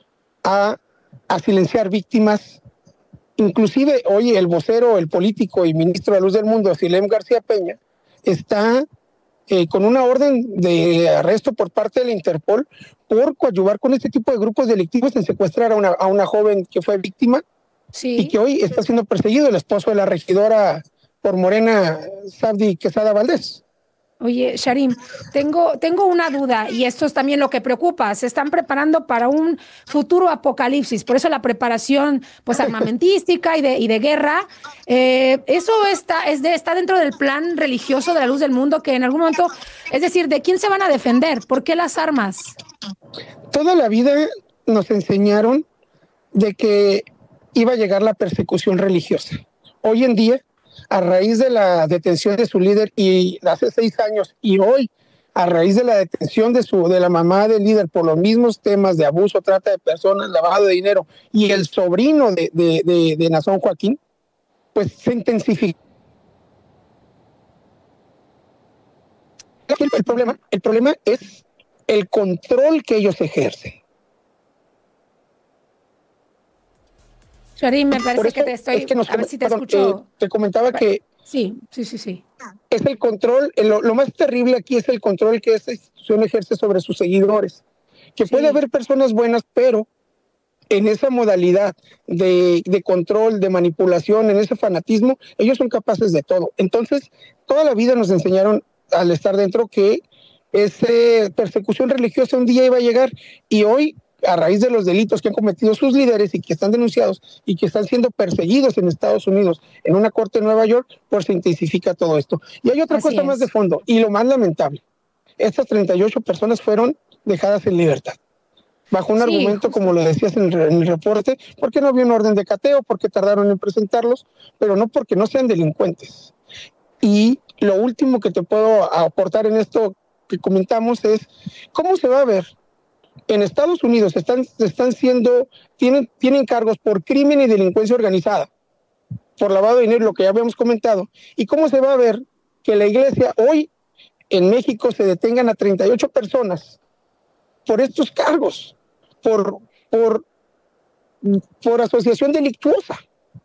a, a silenciar víctimas. Inclusive, hoy el vocero, el político y ministro de La Luz del Mundo, Silem García Peña, está eh, con una orden de arresto por parte de la Interpol por coadyuvar con este tipo de grupos delictivos en secuestrar a una, a una joven que fue víctima. Sí. Y que hoy está siendo perseguido el esposo de la regidora por Morena, Sabdi Quesada Valdés. Oye, Sharim, tengo, tengo una duda, y esto es también lo que preocupa. Se están preparando para un futuro apocalipsis, por eso la preparación pues armamentística y de, y de guerra. Eh, eso está, es de, está dentro del plan religioso de La Luz del Mundo, que en algún momento, es decir, ¿de quién se van a defender? ¿Por qué las armas? Toda la vida nos enseñaron de que iba a llegar la persecución religiosa. Hoy en día, a raíz de la detención de su líder, y hace seis años, y hoy, a raíz de la detención de, su, de la mamá del líder por los mismos temas de abuso, trata de personas, lavado de dinero, y el sobrino de, de, de, de Nazón Joaquín, pues se intensificó. El, el, problema, el problema es el control que ellos ejercen. Sharim, me parece que te estoy... Es que nos, a ver si te perdón, escucho. Eh, te comentaba que... Sí, sí, sí, sí. Es el control, lo, lo más terrible aquí es el control que esta institución ejerce sobre sus seguidores. Que sí. Puede haber personas buenas, pero en esa modalidad de, de control, de manipulación, en ese fanatismo, ellos son capaces de todo. Entonces, toda la vida nos enseñaron al estar dentro que esa persecución religiosa un día iba a llegar, y hoy, a raíz de los delitos que han cometido sus líderes y que están denunciados y que están siendo perseguidos en Estados Unidos en una corte de Nueva York, pues se intensifica todo esto. Y hay otra Así cosa es. más de fondo, y lo más lamentable. Estas treinta y ocho personas fueron dejadas en libertad, bajo un sí, argumento, justo. como lo decías en el, en el reporte, porque no había un orden de cateo, porque tardaron en presentarlos, pero no porque no sean delincuentes. Y lo último que te puedo aportar en esto que comentamos es, ¿cómo se va a ver? En Estados Unidos están, están siendo, tienen, tienen cargos por crimen y delincuencia organizada, por lavado de dinero, lo que ya habíamos comentado. ¿Y cómo se va a ver que la iglesia hoy en México se detengan a treinta y ocho personas por estos cargos, por, por, por asociación delictuosa?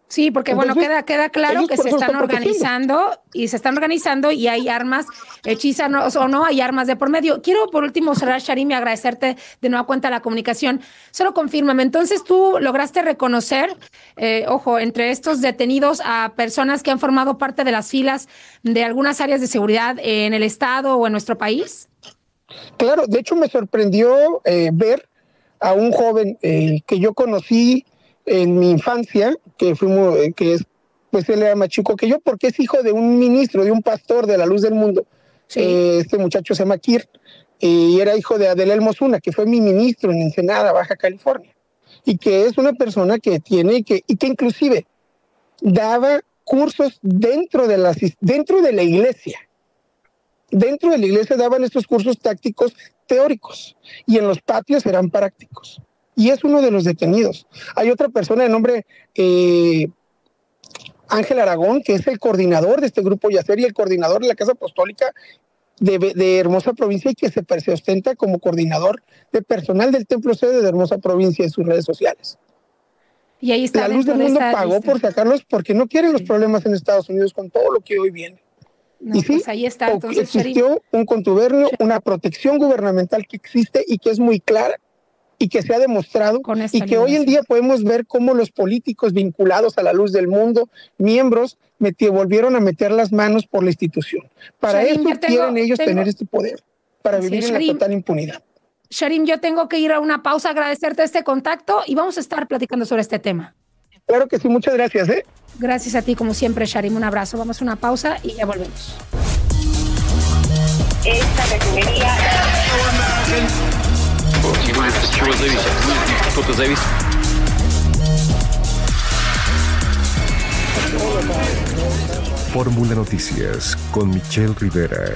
Sí, porque Entonces, bueno, queda, queda claro que se están organizando protegiendo. y se están organizando y hay armas hechizas o no, hay armas de por medio. Quiero por último cerrar, Sharim, y agradecerte de nueva cuenta la comunicación. Solo confírmame, entonces tú lograste reconocer, eh, ojo, entre estos detenidos a personas que han formado parte de las filas de algunas áreas de seguridad en el estado o en nuestro país. Claro, de hecho me sorprendió eh, ver a un joven eh, que yo conocí en mi infancia, que fuimos, eh, que es, pues él era más chico que yo, porque es hijo de un ministro, de un pastor de la Luz del Mundo. Sí. Eh, este muchacho se llama Kir, eh, y era hijo de Adel Mosuna, que fue mi ministro en Ensenada, Baja California, y que es una persona que tiene, que, y que inclusive daba cursos dentro de la, dentro de la iglesia. Dentro de la iglesia daban estos cursos tácticos teóricos, y en los patios eran prácticos. Y es uno de los detenidos. Hay otra persona de nombre eh, Ángel Aragón, que es el coordinador de este grupo Yacer y el coordinador de la Casa Apostólica de, de Hermosa Provincia, y que se, se ostenta como coordinador de personal del Templo Sede de Hermosa Provincia en sus redes sociales. Y ahí está. La Luz del Mundo pagó lista. por sacarlos porque no quieren los problemas en Estados Unidos con todo lo que hoy viene. No, y sí, pues ahí está. Entonces, existió Sharim. un contubernio, una protección gubernamental que existe y que es muy clara, y que se ha demostrado, y que hoy en día podemos ver cómo los políticos vinculados a la Luz del Mundo, miembros, metió, volvieron a meter las manos por la institución. Para Sharim, eso tengo, quieren ellos tengo, tener este poder, para vivir sí, en Sharim, la total impunidad. Sharim, yo tengo que ir a una pausa, agradecerte este contacto y vamos a estar platicando sobre este tema. Claro que sí, muchas gracias. ¿eh? Gracias a ti, como siempre, Sharim, un abrazo. Vamos a una pausa y ya volvemos. Esta refinería... Чего зависит? Кто-то зависит. Fórmula Noticias con Michelle Rivera.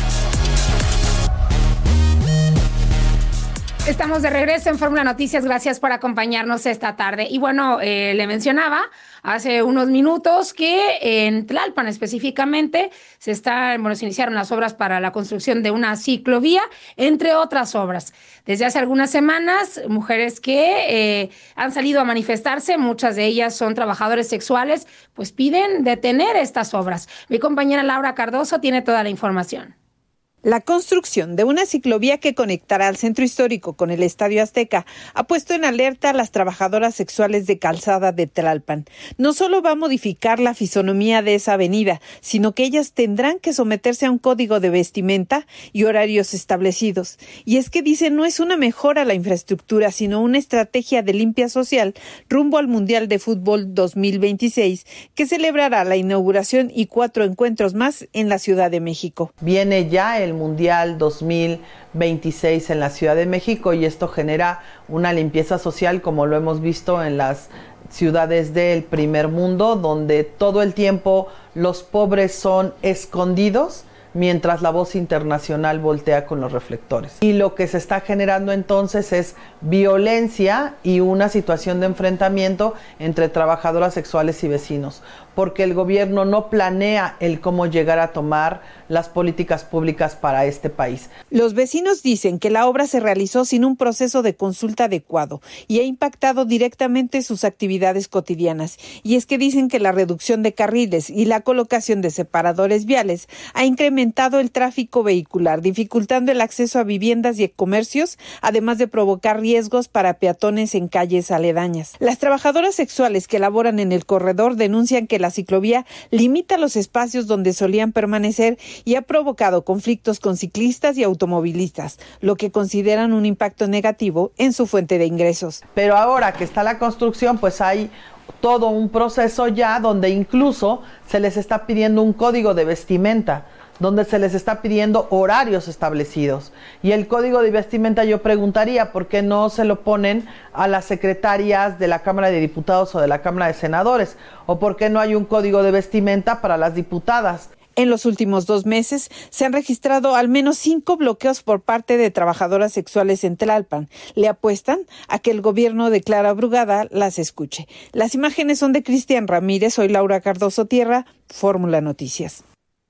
Estamos de regreso en Fórmula Noticias. Gracias por acompañarnos esta tarde. Y bueno, eh, le mencionaba hace unos minutos que en Tlalpan específicamente se está, bueno, se iniciaron las obras para la construcción de una ciclovía, entre otras obras. Desde hace algunas semanas, mujeres que eh, han salido a manifestarse, muchas de ellas son trabajadores sexuales, pues piden detener estas obras. Mi compañera Laura Cardoso tiene toda la información. La construcción de una ciclovía que conectará al centro histórico con el Estadio Azteca ha puesto en alerta a las trabajadoras sexuales de calzada de Tlalpan. No solo va a modificar la fisonomía de esa avenida, sino que ellas tendrán que someterse a un código de vestimenta y horarios establecidos. Y es que dicen no es una mejora a la infraestructura, sino una estrategia de limpia social rumbo al Mundial de Fútbol dos mil veintiséis, que celebrará la inauguración y cuatro encuentros más en la Ciudad de México. Viene ya el Mundial dos mil veintiséis en la Ciudad de México y esto genera una limpieza social como lo hemos visto en las ciudades del primer mundo, donde todo el tiempo los pobres son escondidos mientras la voz internacional voltea con los reflectores. Y lo que se está generando entonces es violencia y una situación de enfrentamiento entre trabajadoras sexuales y vecinos, porque el gobierno no planea el cómo llegar a tomar las políticas públicas para este país. Los vecinos dicen que la obra se realizó sin un proceso de consulta adecuado y ha impactado directamente sus actividades cotidianas. Y es que dicen que la reducción de carriles y la colocación de separadores viales ha incrementado el tráfico vehicular, dificultando el acceso a viviendas y comercios, además de provocar riesgos para peatones en calles aledañas. Las trabajadoras sexuales que laboran en el corredor denuncian que la ciclovía limita los espacios donde solían permanecer y ha provocado conflictos con ciclistas y automovilistas, lo que consideran un impacto negativo en su fuente de ingresos. Pero ahora que está la construcción, pues hay todo un proceso ya donde incluso se les está pidiendo un código de vestimenta, donde se les está pidiendo horarios establecidos. Y el código de vestimenta, yo preguntaría, ¿por qué no se lo ponen a las secretarias de la Cámara de Diputados o de la Cámara de Senadores? ¿O por qué no hay un código de vestimenta para las diputadas? En los últimos dos meses se han registrado al menos cinco bloqueos por parte de trabajadoras sexuales en Tlalpan. Le apuestan a que el gobierno de Clara Brugada las escuche. Las imágenes son de Cristian Ramírez. Soy Laura Cardoso Tierra, Fórmula Noticias.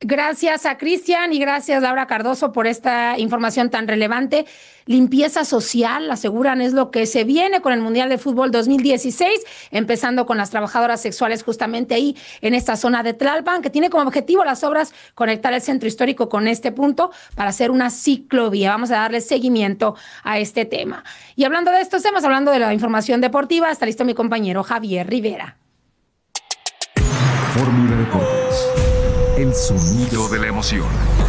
Gracias a Cristian y gracias Laura Cardoso por esta información tan relevante. Limpieza social, aseguran, es lo que se viene con el Mundial de Fútbol dos mil dieciséis, empezando con las trabajadoras sexuales justamente ahí en esta zona de Tlalpan, que tiene como objetivo las obras conectar el centro histórico con este punto para hacer una ciclovía. Vamos a darle seguimiento a este tema. Y hablando de estos temas, hablando de la información deportiva, está listo mi compañero Javier Rivera. Fórmula Deportes. El sonido de la emoción.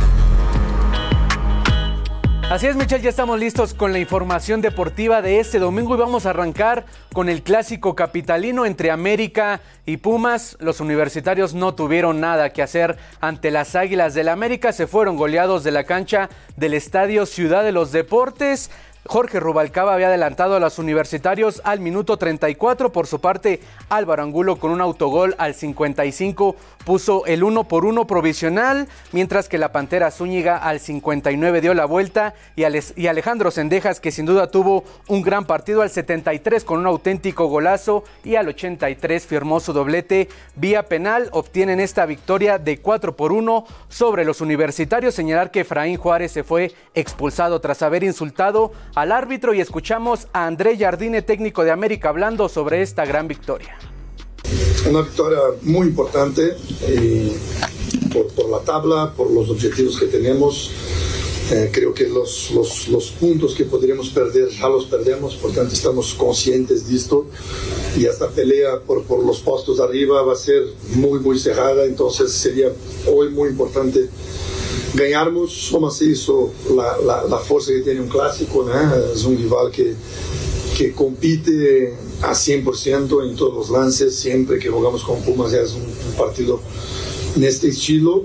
Así es, Michelle, ya estamos listos con la información deportiva de este domingo y vamos a arrancar con el clásico capitalino entre América y Pumas. Los universitarios no tuvieron nada que hacer ante las Águilas del América, se fueron goleados de la cancha del Estadio Ciudad de los Deportes. Jorge Rubalcaba había adelantado a los universitarios al minuto treinta y cuatro. Por su parte, Álvaro Angulo con un autogol al cincuenta y cinco puso el uno por uno provisional, mientras que la Pantera Zúñiga al cincuenta y nueve dio la vuelta y, Alex, y Alejandro Cendejas, que sin duda tuvo un gran partido, al setenta y tres con un auténtico golazo y al ochenta y tres firmó su doblete vía penal. Obtienen esta victoria de cuatro por uno sobre los universitarios. Señalar que Efraín Juárez se fue expulsado tras haber insultado al árbitro, y escuchamos a André Jardine, técnico de América, hablando sobre esta gran victoria. Una victoria muy importante eh, por, por la tabla, por los objetivos que tenemos. Eh, creo que los, los, los puntos que podríamos perder ya los perdemos, por tanto estamos conscientes de esto, y esta pelea por, por los puestos de arriba va a ser muy muy cerrada, entonces sería hoy muy importante ganharmos, como se hizo la, la, la fuerza que tiene un clásico, ¿no? Es un rival que, que compite a cien por ciento en todos los lances. Siempre que jugamos con Pumas es un, un partido en este estilo,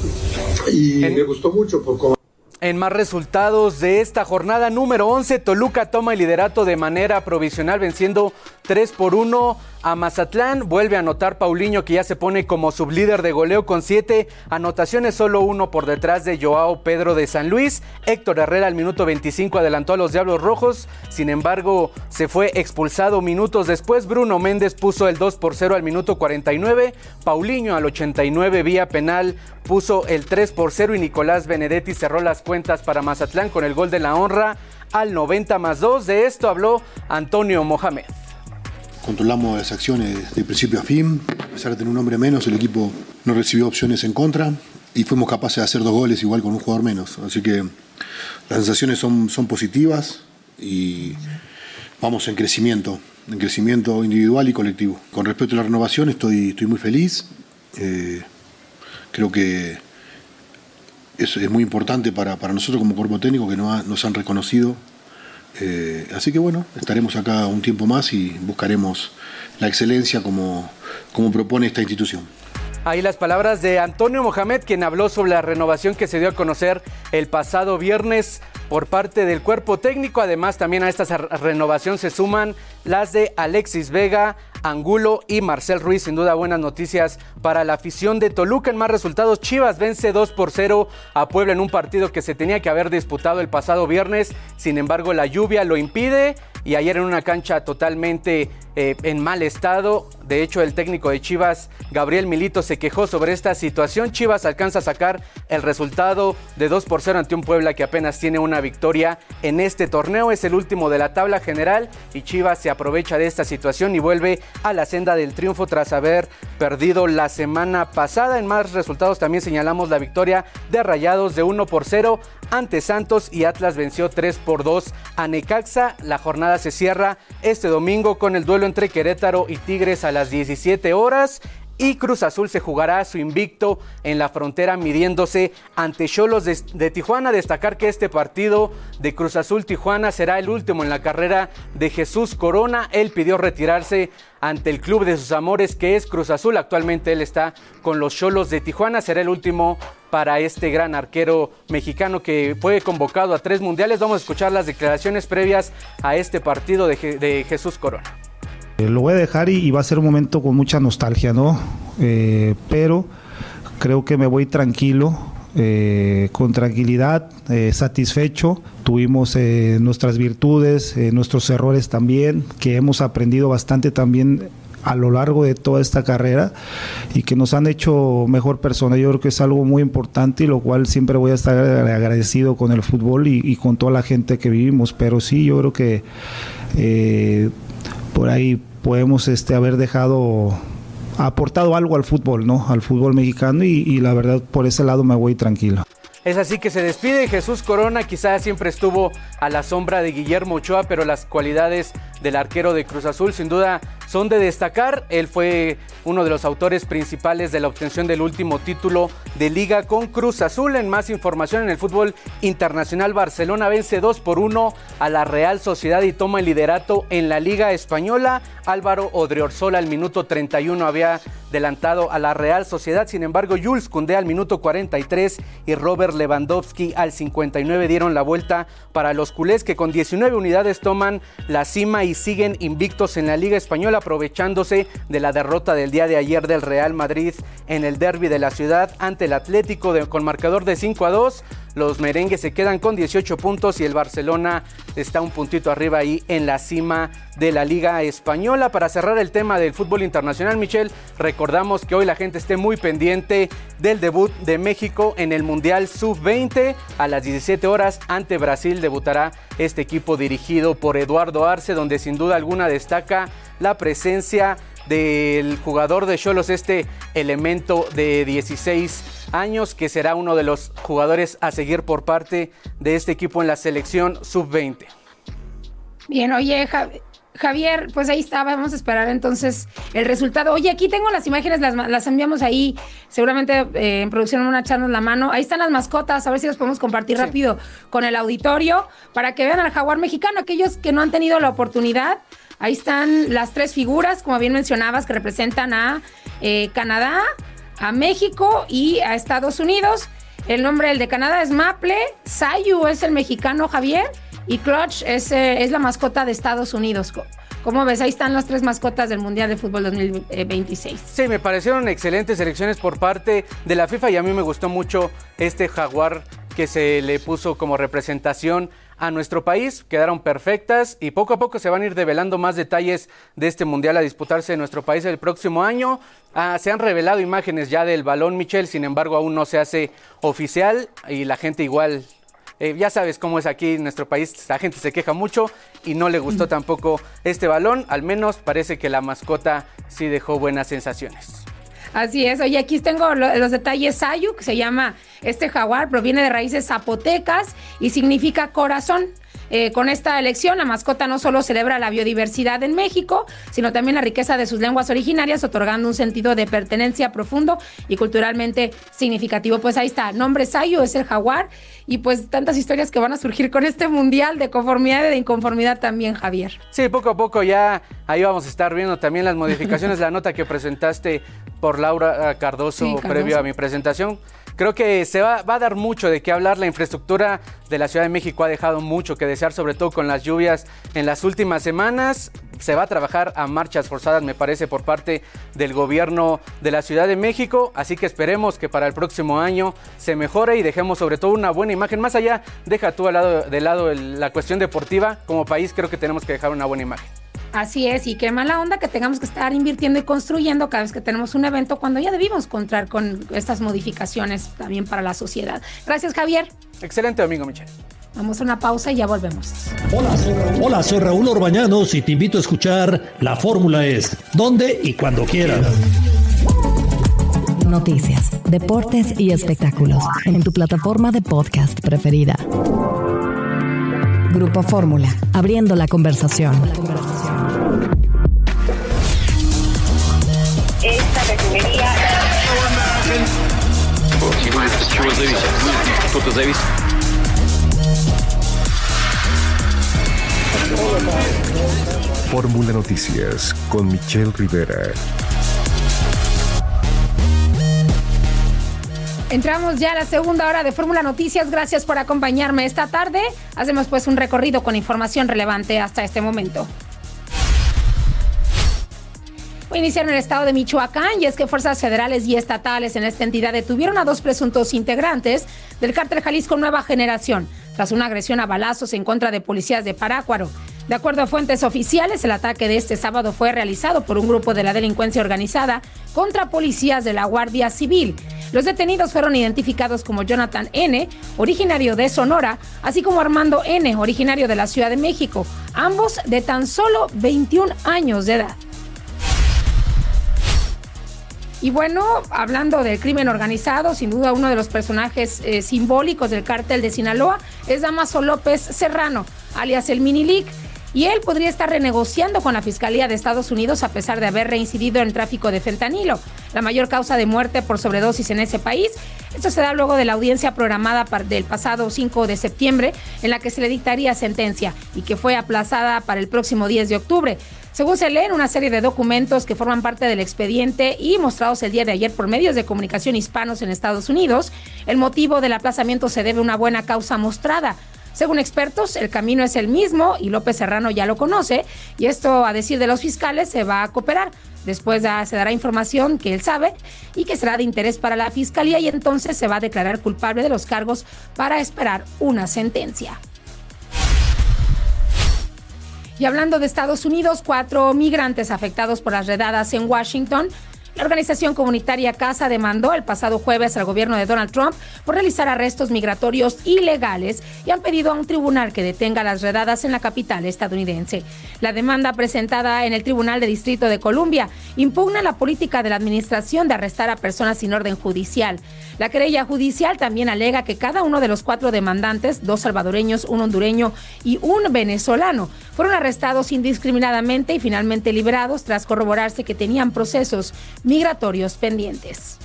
y en... me gustó mucho por cómo. En más resultados de esta jornada número once, Toluca toma el liderato de manera provisional venciendo tres por uno a Mazatlán. Vuelve a anotar Paulinho, que ya se pone como sublíder de goleo con siete anotaciones, solo uno por detrás de Joao Pedro de San Luis. Héctor Herrera al minuto veinticinco adelantó a los Diablos Rojos, sin embargo se fue expulsado minutos después. Bruno Méndez puso el dos por cero al minuto cuarenta y nueve, Paulinho al ochenta y nueve vía penal puso el tres por cero y Nicolás Benedetti cerró las cuentas para Mazatlán con el gol de la honra al noventa más dos. De esto habló Antonio Mohamed. Controlamos las acciones de principio a fin. A pesar de tener un hombre menos, el equipo no recibió opciones en contra y fuimos capaces de hacer dos goles igual con un jugador menos. Así que las sensaciones son, son positivas y vamos en crecimiento, en crecimiento individual y colectivo. Con respecto a la renovación, estoy, estoy muy feliz. Eh, creo que eso es muy importante para, para nosotros como cuerpo técnico, que nos, ha, nos han reconocido. Eh, así que bueno, estaremos acá un tiempo más y buscaremos la excelencia como, como propone esta institución. Ahí las palabras de Antonio Mohamed, quien habló sobre la renovación que se dio a conocer el pasado viernes por parte del cuerpo técnico. Además, también a esta renovación se suman las de Alexis Vega, Angulo y Marcel Ruiz. Sin duda, buenas noticias para la afición de Toluca. En más resultados, Chivas vence dos por cero a Puebla en un partido que se tenía que haber disputado el pasado viernes. Sin embargo, la lluvia lo impide y ayer en una cancha totalmente eh, en mal estado. De hecho, el técnico de Chivas, Gabriel Milito, se quejó sobre esta situación. Chivas alcanza a sacar el resultado de dos por cero ante un Puebla que apenas tiene una victoria en este torneo. Es el último de la tabla general y Chivas se aprovecha de esta situación y vuelve a la senda del triunfo tras haber perdido la semana pasada. En más resultados también señalamos la victoria de Rayados de uno por cero ante Santos y Atlas venció tres por dos a Necaxa. La jornada se cierra este domingo con el duelo entre Querétaro y Tigres a las diecisiete horas. Y Cruz Azul se jugará su invicto en la frontera midiéndose ante Xolos de, de Tijuana. Destacar que este partido de Cruz Azul Tijuana será el último en la carrera de Jesús Corona. Él pidió retirarse ante el club de sus amores, que es Cruz Azul. Actualmente él está con los Xolos de Tijuana. Será el último para este gran arquero mexicano que fue convocado a tres mundiales. Vamos a escuchar las declaraciones previas a este partido de, de Jesús Corona. Lo voy a dejar y, y va a ser un momento con mucha nostalgia, ¿no? Eh, pero creo que me voy tranquilo, eh, con tranquilidad, eh, satisfecho. Tuvimos eh, nuestras virtudes, eh, nuestros errores también, que hemos aprendido bastante también a lo largo de toda esta carrera y que nos han hecho mejor persona. Yo creo que es algo muy importante y lo cual siempre voy a estar agradecido con el fútbol y, y con toda la gente que vivimos, pero sí, yo creo que eh, por ahí podemos este, haber dejado, aportado algo al fútbol, ¿no? Al fútbol mexicano y, y la verdad por ese lado me voy tranquilo. Es así que se despide Jesús Corona, quizás siempre estuvo a la sombra de Guillermo Ochoa, pero las cualidades del arquero de Cruz Azul sin duda son de destacar. Él fue uno de los autores principales de la obtención del último título de Liga con Cruz Azul. En más información, en el fútbol internacional, Barcelona vence dos por uno a la Real Sociedad y toma el liderato en la Liga Española. Álvaro Odriozola al minuto treinta y uno había adelantado a la Real Sociedad, sin embargo Jules Koundé al minuto cuarenta y tres y Robert Lewandowski al cincuenta y nueve dieron la vuelta para los culés, que con diecinueve unidades toman la cima y siguen invictos en la Liga Española, aprovechándose de la derrota del día de ayer del Real Madrid en el derbi de la ciudad ante el Atlético de, con marcador de cinco a dos. Los merengues se quedan con dieciocho puntos y el Barcelona está un puntito arriba ahí en la cima de la Liga Española. Para cerrar el tema del fútbol internacional, Michelle, recordamos que hoy la gente esté muy pendiente del debut de México en el Mundial sub veinte. A las diecisiete horas ante Brasil debutará este equipo dirigido por Eduardo Arce, donde sin duda alguna destaca la presencia del jugador de Xolos, este elemento de dieciséis años, que será uno de los jugadores a seguir por parte de este equipo en la selección sub veinte. Bien, oye, Javier, pues ahí está, vamos a esperar entonces el resultado. Oye, aquí tengo las imágenes, las, las enviamos ahí, seguramente eh, en producción van a echarnos la mano. Ahí están las mascotas, a ver si las podemos compartir sí. rápido con el auditorio, para que vean al jaguar mexicano, aquellos que no han tenido la oportunidad. Ahí están las tres figuras, como bien mencionabas, que representan a eh, Canadá, a México y a Estados Unidos. El nombre del de Canadá es Maple, Sayu es el mexicano, Javier, y Clutch es, eh, es la mascota de Estados Unidos. ¿Cómo ves? Ahí están las tres mascotas del Mundial de Fútbol dos mil veintiséis. Sí, me parecieron excelentes elecciones por parte de la FIFA y a mí me gustó mucho este jaguar que se le puso como representación a nuestro país. Quedaron perfectas y poco a poco se van a ir develando más detalles de este mundial a disputarse en nuestro país el próximo año. Ah, se han revelado imágenes ya del balón, Michelle, sin embargo aún no se hace oficial y la gente igual, eh, ya sabes cómo es aquí en nuestro país, la gente se queja mucho y no le gustó tampoco este balón. Al menos parece que la mascota sí dejó buenas sensaciones. Así es. Oye, aquí tengo lo, los detalles. Sayu, que se llama este jaguar, proviene de raíces zapotecas y significa corazón. Eh, con esta elección, la mascota no solo celebra la biodiversidad en México, sino también la riqueza de sus lenguas originarias, otorgando un sentido de pertenencia profundo y culturalmente significativo. Pues ahí está, nombre Sayu, es el jaguar, y pues tantas historias que van a surgir con este mundial de conformidad y de inconformidad también, Javier. Sí, poco a poco ya ahí vamos a estar viendo también las modificaciones, la nota que presentaste por Laura Cardoso, sí, Cardoso. previo a mi presentación. Creo que se va, va a dar mucho de qué hablar. La infraestructura de la Ciudad de México ha dejado mucho que desear, sobre todo con las lluvias en las últimas semanas. Se va a trabajar a marchas forzadas, me parece, por parte del gobierno de la Ciudad de México. Así que esperemos que para el próximo año se mejore y dejemos sobre todo una buena imagen. Más allá, deja tú al lado, de lado el, la cuestión deportiva. Como país creo que tenemos que dejar una buena imagen. Así es, y qué mala onda que tengamos que estar invirtiendo y construyendo cada vez que tenemos un evento, cuando ya debimos contar con estas modificaciones también para la sociedad. Gracias, Javier. Excelente domingo, Michelle. Vamos a una pausa y ya volvemos. Hola, soy Raúl, Hola, soy Raúl Orbañanos y te invito a escuchar La Fórmula Es, donde y cuando quieras. Noticias, deportes y espectáculos en tu plataforma de podcast preferida. Grupo Fórmula, abriendo la conversación. Esta refinería. Fórmula Noticias con Michelle Rivera. Entramos ya a la segunda hora de Fórmula Noticias. Gracias por acompañarme esta tarde. Hacemos pues un recorrido con información relevante hasta este momento. Voy a iniciar en el estado de Michoacán, y es que fuerzas federales y estatales en esta entidad detuvieron a dos presuntos integrantes del cártel Jalisco Nueva Generación tras una agresión a balazos en contra de policías de Parácuaro. De acuerdo a fuentes oficiales, el ataque de este sábado fue realizado por un grupo de la delincuencia organizada contra policías de la Guardia Civil. Los detenidos fueron identificados como Jonathan N., originario de Sonora, así como Armando N., originario de la Ciudad de México, ambos de tan solo veintiún años de edad. Y bueno, hablando del crimen organizado, sin duda uno de los personajes eh, simbólicos del cártel de Sinaloa es Damaso López Serrano, alias el Minilic, y él podría estar renegociando con la Fiscalía de Estados Unidos a pesar de haber reincidido en tráfico de fentanilo, la mayor causa de muerte por sobredosis en ese país. Esto se da luego de la audiencia programada del pasado cinco de septiembre, en la que se le dictaría sentencia y que fue aplazada para el próximo diez de octubre. Según se lee en una serie de documentos que forman parte del expediente y mostrados el día de ayer por medios de comunicación hispanos en Estados Unidos, el motivo del aplazamiento se debe a una buena causa mostrada. Según expertos, el camino es el mismo y López Serrano ya lo conoce, y esto, a decir de los fiscales, se va a cooperar. Después ya se dará información que él sabe y que será de interés para la Fiscalía, y entonces se va a declarar culpable de los cargos para esperar una sentencia. Y hablando de Estados Unidos, cuatro migrantes afectados por las redadas en Washington. La organización comunitaria CASA demandó el pasado jueves al gobierno de Donald Trump por realizar arrestos migratorios ilegales y han pedido a un tribunal que detenga las redadas en la capital estadounidense. La demanda presentada en el Tribunal de Distrito de Columbia impugna la política de la administración de arrestar a personas sin orden judicial. La querella judicial también alega que cada uno de los cuatro demandantes, dos salvadoreños, un hondureño y un venezolano, fueron arrestados indiscriminadamente y finalmente liberados tras corroborarse que tenían procesos migratorios pendientes.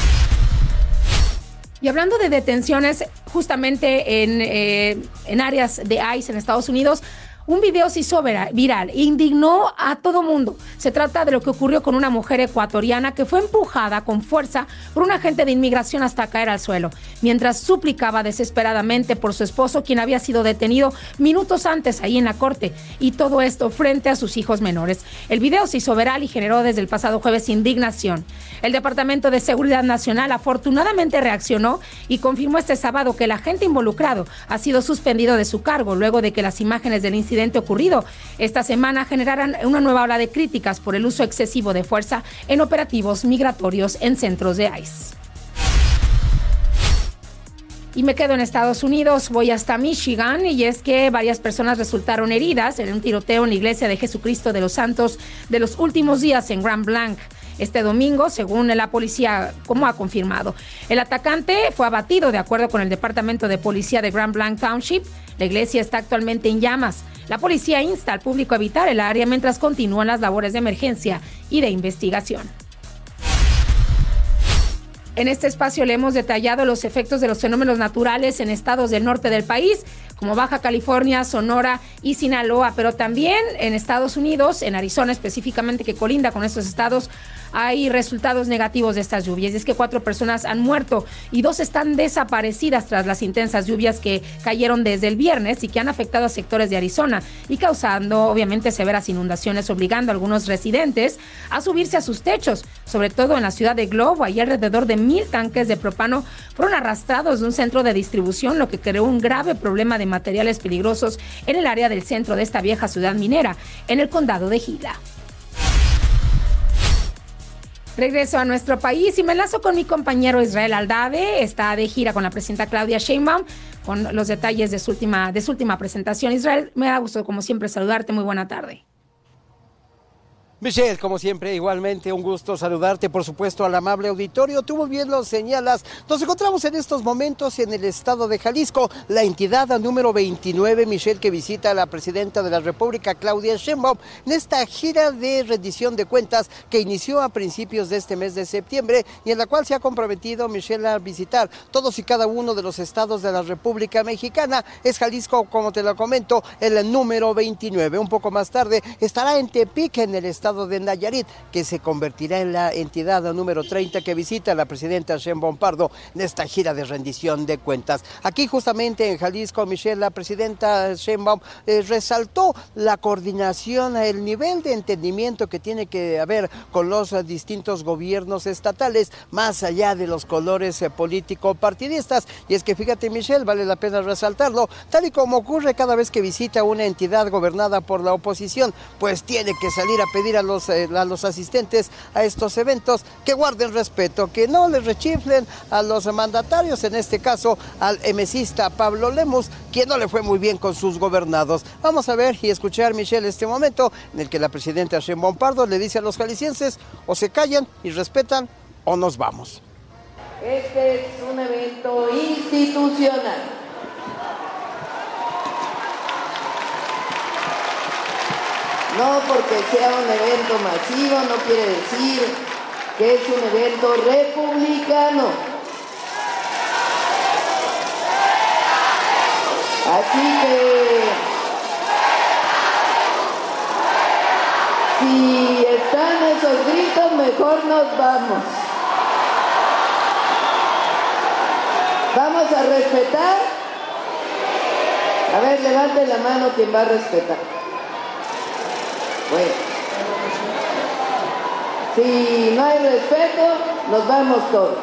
Y hablando de detenciones, justamente en, eh, en áreas de ICE en Estados Unidos, un video se hizo viral e indignó a todo mundo. Se trata de lo que ocurrió con una mujer ecuatoriana que fue empujada con fuerza por un agente de inmigración hasta caer al suelo, mientras suplicaba desesperadamente por su esposo, quien había sido detenido minutos antes ahí en la corte, y todo esto frente a sus hijos menores. El video se hizo viral y generó desde el pasado jueves indignación. El Departamento de Seguridad Nacional afortunadamente reaccionó y confirmó este sábado que el agente involucrado ha sido suspendido de su cargo luego de que las imágenes del incidente ocurrido esta semana generaran una nueva ola de críticas por el uso excesivo de fuerza en operativos migratorios en centros de ICE. Y me quedo en Estados Unidos, voy hasta Michigan, y es que varias personas resultaron heridas en un tiroteo en la Iglesia de Jesucristo de los Santos de los Últimos Días en Grand Blanc este domingo, según la policía, como ha confirmado. El atacante fue abatido, de acuerdo con el Departamento de Policía de Grand Blanc Township. La iglesia está actualmente en llamas. La policía insta al público a evitar el área mientras continúan las labores de emergencia y de investigación. En este espacio le hemos detallado los efectos de los fenómenos naturales en estados del norte del país, como Baja California, Sonora y Sinaloa, pero también en Estados Unidos, en Arizona específicamente, que colinda con estos estados, hay resultados negativos de estas lluvias. Y es que cuatro personas han muerto y dos están desaparecidas tras las intensas lluvias que cayeron desde el viernes y que han afectado a sectores de Arizona y causando obviamente severas inundaciones, obligando a algunos residentes a subirse a sus techos, sobre todo en la ciudad de Globo. Ahí alrededor de mil tanques de propano fueron arrastrados de un centro de distribución, lo que creó un grave problema de materiales peligrosos en el área del centro de esta vieja ciudad minera, en el condado de Gila. Regreso a nuestro país y me enlazo con mi compañero Israel Aldave. Está de gira con la presidenta Claudia Sheinbaum con los detalles de su última, de su última presentación. Israel, me da gusto como siempre saludarte. Muy buena tarde. Michelle, como siempre, igualmente un gusto saludarte, por supuesto, al amable auditorio. Tú muy bien lo señalas, nos encontramos en estos momentos en el estado de Jalisco, la entidad número veintinueve, Michelle, que visita a la presidenta de la República, Claudia Sheinbaum, en esta gira de rendición de cuentas que inició a principios de este mes de septiembre y en la cual se ha comprometido, Michelle, a visitar todos y cada uno de los estados de la República Mexicana. Es Jalisco, como te lo comento, el número veintinueve. Un poco más tarde estará en Tepic, en el estado estado de Nayarit, que se convertirá en la entidad número treinta que visita la presidenta Sheinbaum Pardo en esta gira de rendición de cuentas. Aquí justamente en Jalisco, Michelle, la presidenta Sheinbaum eh, resaltó la coordinación, el nivel de entendimiento que tiene que haber con los eh, distintos gobiernos estatales, más allá de los colores eh, político-partidistas. Y es que fíjate, Michelle, vale la pena resaltarlo, tal y como ocurre cada vez que visita una entidad gobernada por la oposición, pues tiene que salir a pedir a los, eh, a los asistentes a estos eventos que guarden respeto, que no les rechiflen a los mandatarios, en este caso al emesista Pablo Lemus, quien no le fue muy bien con sus gobernados. Vamos a ver y escuchar, Michelle, este momento en el que la presidenta Sheinbaum Pardo le dice a los jaliscienses: o se callan y respetan o nos vamos. Este es un evento institucional. No porque sea un evento masivo no quiere decir que es un evento republicano. Así que, si están esos gritos, mejor nos vamos. ¿Vamos a respetar? A ver, levanten la mano quien va a respetar. Bueno, si no hay respeto, nos vamos todos.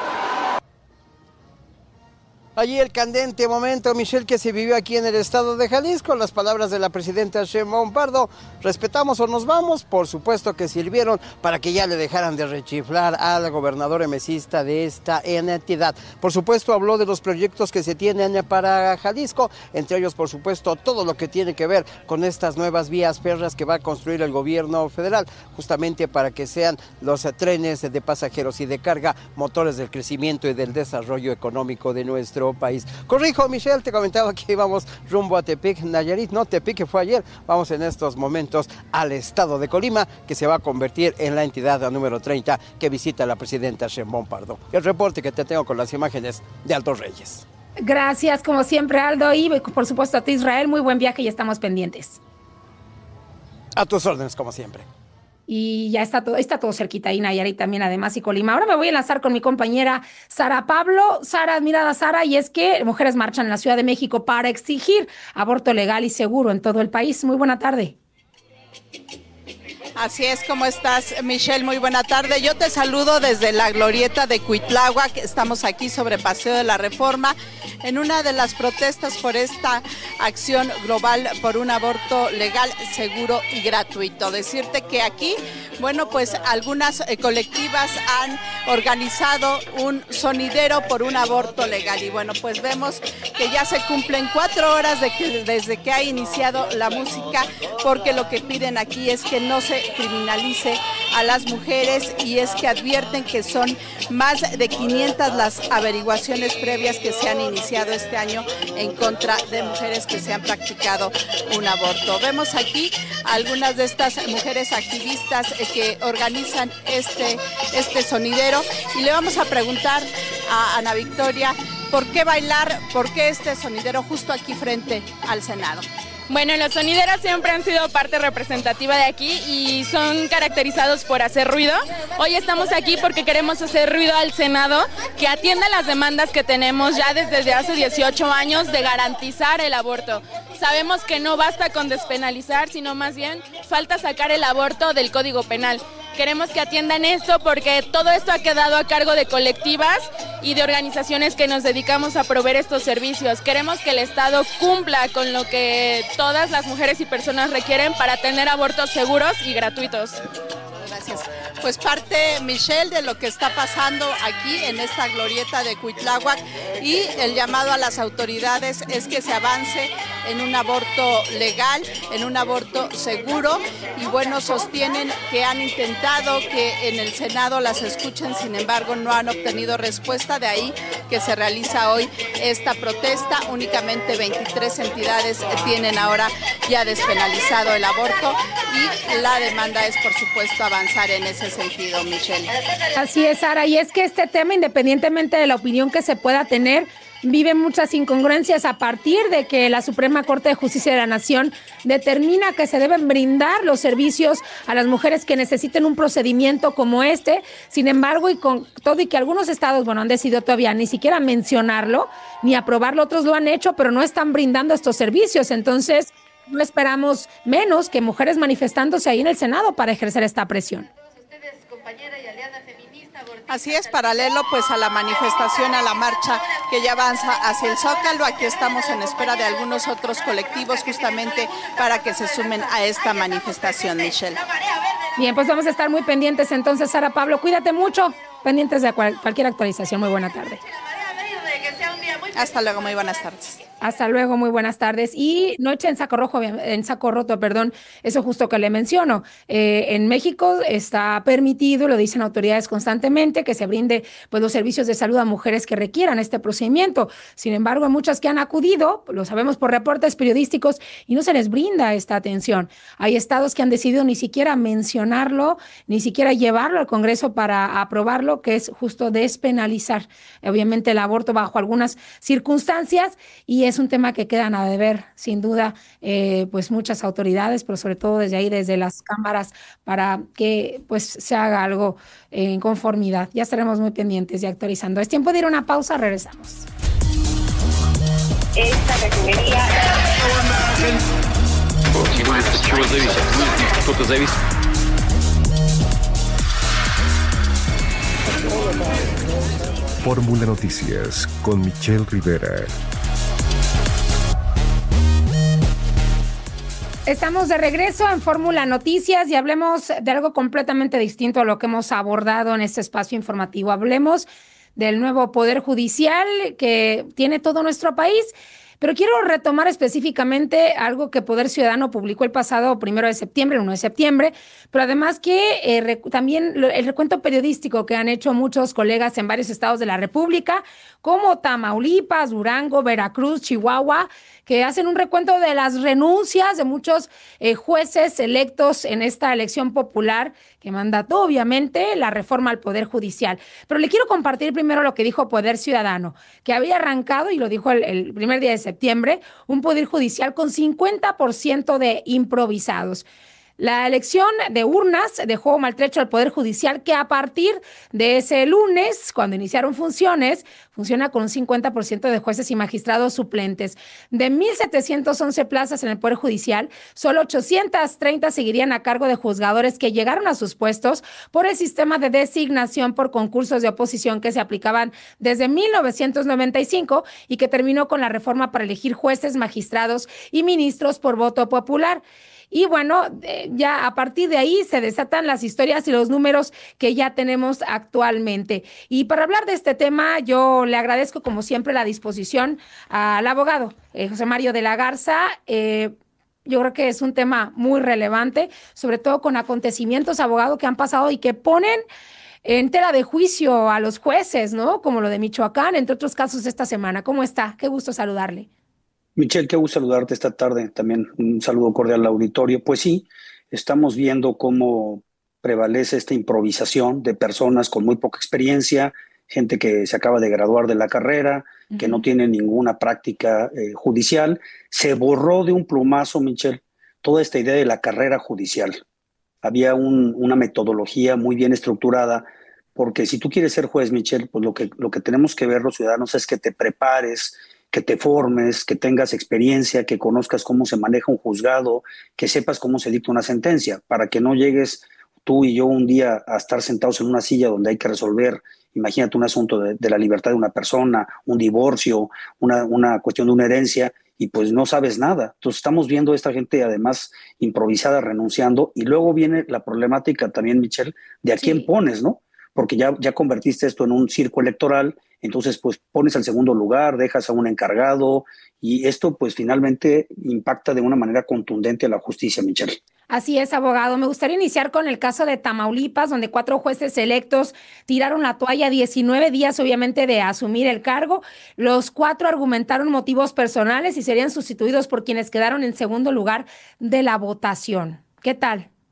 Allí el candente momento, Michelle, que se vivió aquí en el estado de Jalisco, las palabras de la presidenta Sheinbaum Pardo: respetamos o nos vamos, por supuesto que sirvieron para que ya le dejaran de rechiflar al gobernador emesista de esta entidad. Por supuesto habló de los proyectos que se tienen para Jalisco, entre ellos por supuesto todo lo que tiene que ver con estas nuevas vías férreas que va a construir el gobierno federal, justamente para que sean los trenes de pasajeros y de carga motores del crecimiento y del desarrollo económico de nuestro país. Corrijo, Michelle, te comentaba que íbamos rumbo a Tepic, Nayarit, no, Tepic que fue ayer. Vamos en estos momentos al estado de Colima, que se va a convertir en la entidad número treinta que visita la presidenta Sheinbaum Pardo. El reporte que te tengo con las imágenes de Altos Reyes. Gracias, como siempre, Aldo, y por supuesto a ti, Israel, muy buen viaje y estamos pendientes. A tus órdenes, como siempre. Y ya está todo, está todo cerquita ahí, Nayarit también, además, y Colima. Ahora me voy a enlazar con mi compañera Sara Pablo. Sara, admirada Sara, y es que mujeres marchan en la Ciudad de México para exigir aborto legal y seguro en todo el país. Muy buena tarde. Así es, ¿cómo estás, Michelle? Muy buena tarde. Yo te saludo desde la glorieta de Cuitláhuac. Estamos aquí sobre Paseo de la Reforma en una de las protestas por esta acción global por un aborto legal, seguro y gratuito. Decirte que aquí, bueno, pues algunas eh, colectivas han organizado un sonidero por un aborto legal y bueno, pues vemos que ya se cumplen cuatro horas de que, desde que ha iniciado la música, porque lo que piden aquí es que no se criminalice a las mujeres y es que advierten que son más de quinientas las averiguaciones previas que se han iniciado este año en contra de mujeres que se han practicado un aborto. Vemos aquí algunas de estas mujeres activistas que organizan este, este sonidero y le vamos a preguntar a Ana Victoria por qué bailar, por qué este sonidero justo aquí frente al Senado. Bueno, los sonideros siempre han sido parte representativa de aquí y son caracterizados por hacer ruido. Hoy estamos aquí porque queremos hacer ruido al Senado, que atienda las demandas que tenemos ya desde hace dieciocho años de garantizar el aborto. Sabemos que no basta con despenalizar, sino más bien falta sacar el aborto del Código Penal. Queremos que atiendan esto porque todo esto ha quedado a cargo de colectivas y de organizaciones que nos dedicamos a proveer estos servicios. Queremos que el Estado cumpla con lo que todas las mujeres y personas requieren para tener abortos seguros y gratuitos. Gracias. Pues parte, Michelle, de lo que está pasando aquí en esta glorieta de Cuitláhuac y el llamado a las autoridades es que se avance en un aborto legal, en un aborto seguro y bueno, sostienen que han intentado que en el Senado las escuchen, sin embargo no han obtenido respuesta, de ahí que se realiza hoy esta protesta. Únicamente veintitrés entidades tienen ahora ya despenalizado el aborto y la demanda es, por supuesto, avanzar en ese sentido, Michelle. Así es, Sara, y es que este tema, independientemente de la opinión que se pueda tener, vive muchas incongruencias a partir de que la Suprema Corte de Justicia de la Nación determina que se deben brindar los servicios a las mujeres que necesiten un procedimiento como este. Sin embargo, y con todo y que algunos estados, bueno, han decidido todavía ni siquiera mencionarlo ni aprobarlo, otros lo han hecho, pero no están brindando estos servicios. Entonces, no esperamos menos que mujeres manifestándose ahí en el Senado para ejercer esta presión. Así es, paralelo pues a la manifestación, a la marcha que ya avanza hacia el Zócalo. Aquí estamos en espera de algunos otros colectivos justamente para que se sumen a esta manifestación, Michelle. Bien, pues vamos a estar muy pendientes entonces, Sara Pablo. Cuídate mucho, pendientes de cual, cualquier actualización. Muy buena tarde. Hasta luego, muy buenas tardes. Hasta luego, muy buenas tardes. Y noche en saco rojo, en saco roto, perdón, eso justo que le menciono. Eh, en México está permitido, lo dicen autoridades constantemente, que se brinde pues los servicios de salud a mujeres que requieran este procedimiento. Sin embargo, hay muchas que han acudido, lo sabemos por reportes periodísticos, y no se les brinda esta atención. Hay estados que han decidido ni siquiera mencionarlo, ni siquiera llevarlo al Congreso para aprobarlo, que es justo despenalizar, obviamente, el aborto bajo algunas circunstancias, y es Es un tema que quedan a deber, sin duda, eh, pues muchas autoridades, pero sobre todo desde ahí, desde las cámaras, para que pues se haga algo en conformidad. Ya estaremos muy pendientes y actualizando. Es tiempo de ir a una pausa, regresamos. Esta refinería... Чего зависит? Что-то зависит. Fórmula Noticias con Michelle Rivera. Estamos de regreso en Fórmula Noticias y hablemos de algo completamente distinto a lo que hemos abordado en este espacio informativo. Hablemos del nuevo Poder Judicial que tiene todo nuestro país. Pero quiero retomar específicamente algo que Poder Ciudadano publicó el pasado primero de septiembre, el uno de septiembre, pero además que eh, rec- también lo, el recuento periodístico que han hecho muchos colegas en varios estados de la República, como Tamaulipas, Durango, Veracruz, Chihuahua, que hacen un recuento de las renuncias de muchos eh, jueces electos en esta elección popular que mandató obviamente la reforma al Poder Judicial. Pero le quiero compartir primero lo que dijo Poder Ciudadano, que había arrancado, y lo dijo el, el primer día de septiembre, un Poder Judicial con cincuenta por ciento de improvisados. La elección de urnas dejó maltrecho al Poder Judicial, que a partir de ese lunes, cuando iniciaron funciones, funciona con un cincuenta por ciento de jueces y magistrados suplentes. De mil setecientas once plazas en el Poder Judicial, solo ochocientas treinta seguirían a cargo de juzgadores que llegaron a sus puestos por el sistema de designación por concursos de oposición que se aplicaban desde mil novecientos noventa y cinco y que terminó con la reforma para elegir jueces, magistrados y ministros por voto popular. Y bueno, eh, ya a partir de ahí se desatan las historias y los números que ya tenemos actualmente. Y para hablar de este tema, yo le agradezco como siempre la disposición al abogado eh, José Mario de la Garza. Eh, yo creo que es un tema muy relevante, sobre todo con acontecimientos, abogado, que han pasado y que ponen en tela de juicio a los jueces, ¿no? Como lo de Michoacán, entre otros casos esta semana. ¿Cómo está? Qué gusto saludarle. Michelle, qué gusto saludarte esta tarde. También un saludo cordial al auditorio. Pues sí, estamos viendo cómo prevalece esta improvisación de personas con muy poca experiencia, gente que se acaba de graduar de la carrera, uh-huh. que no tiene ninguna práctica eh, judicial. Se borró de un plumazo, Michelle, toda esta idea de la carrera judicial. Había un, una metodología muy bien estructurada, porque si tú quieres ser juez, Michelle, pues lo que, lo que tenemos que ver los ciudadanos es que te prepares, que te formes, que tengas experiencia, que conozcas cómo se maneja un juzgado, que sepas cómo se dicta una sentencia, para que no llegues tú y yo un día a estar sentados en una silla donde hay que resolver, imagínate un asunto de, de la libertad de una persona, un divorcio, una, una cuestión de una herencia, y pues no sabes nada. Entonces estamos viendo a esta gente además improvisada, renunciando, y luego viene la problemática también, Michelle, de a sí. quién pones, ¿no? Porque ya, ya convertiste esto en un circo electoral. Entonces, pues pones al segundo lugar, dejas a un encargado y esto pues finalmente impacta de una manera contundente a la justicia, Michelle. Así es, abogado. Me gustaría iniciar con el caso de Tamaulipas, donde cuatro jueces electos tiraron la toalla diecinueve días, obviamente, de asumir el cargo. Los cuatro argumentaron motivos personales y serían sustituidos por quienes quedaron en segundo lugar de la votación. ¿Qué tal?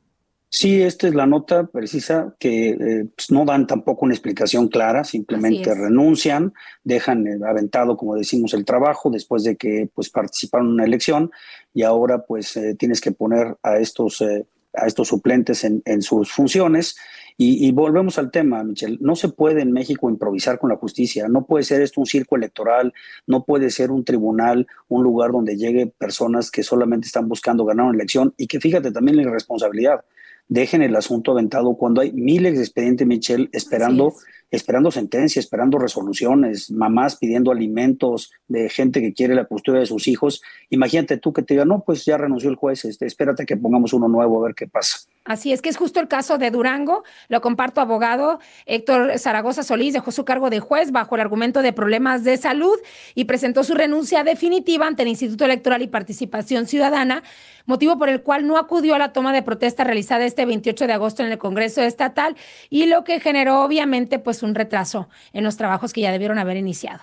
Sí, esta es la nota precisa que eh, pues no dan tampoco una explicación clara, simplemente renuncian, dejan eh, aventado, como decimos, el trabajo después de que pues participaron en una elección y ahora pues eh, tienes que poner a estos, eh, a estos suplentes en, en sus funciones. Y, y volvemos al tema, Michelle, no se puede en México improvisar con la justicia, no puede ser esto un circo electoral, no puede ser un tribunal, un lugar donde lleguen personas que solamente están buscando ganar una elección y que fíjate también la irresponsabilidad. Dejen el asunto aventado cuando hay miles de expedientes, Michelle, esperando, esperando sentencia, esperando resoluciones, mamás pidiendo alimentos de gente que quiere la custodia de sus hijos. Imagínate tú que te diga, no, pues ya renunció el juez, este, espérate que pongamos uno nuevo a ver qué pasa. Así es, que es justo el caso de Durango, lo comparto, abogado Héctor Zaragoza Solís dejó su cargo de juez bajo el argumento de problemas de salud y presentó su renuncia definitiva ante el Instituto Electoral y Participación Ciudadana, motivo por el cual no acudió a la toma de protesta realizada este veintiocho de agosto en el Congreso Estatal y lo que generó obviamente pues un retraso en los trabajos que ya debieron haber iniciado.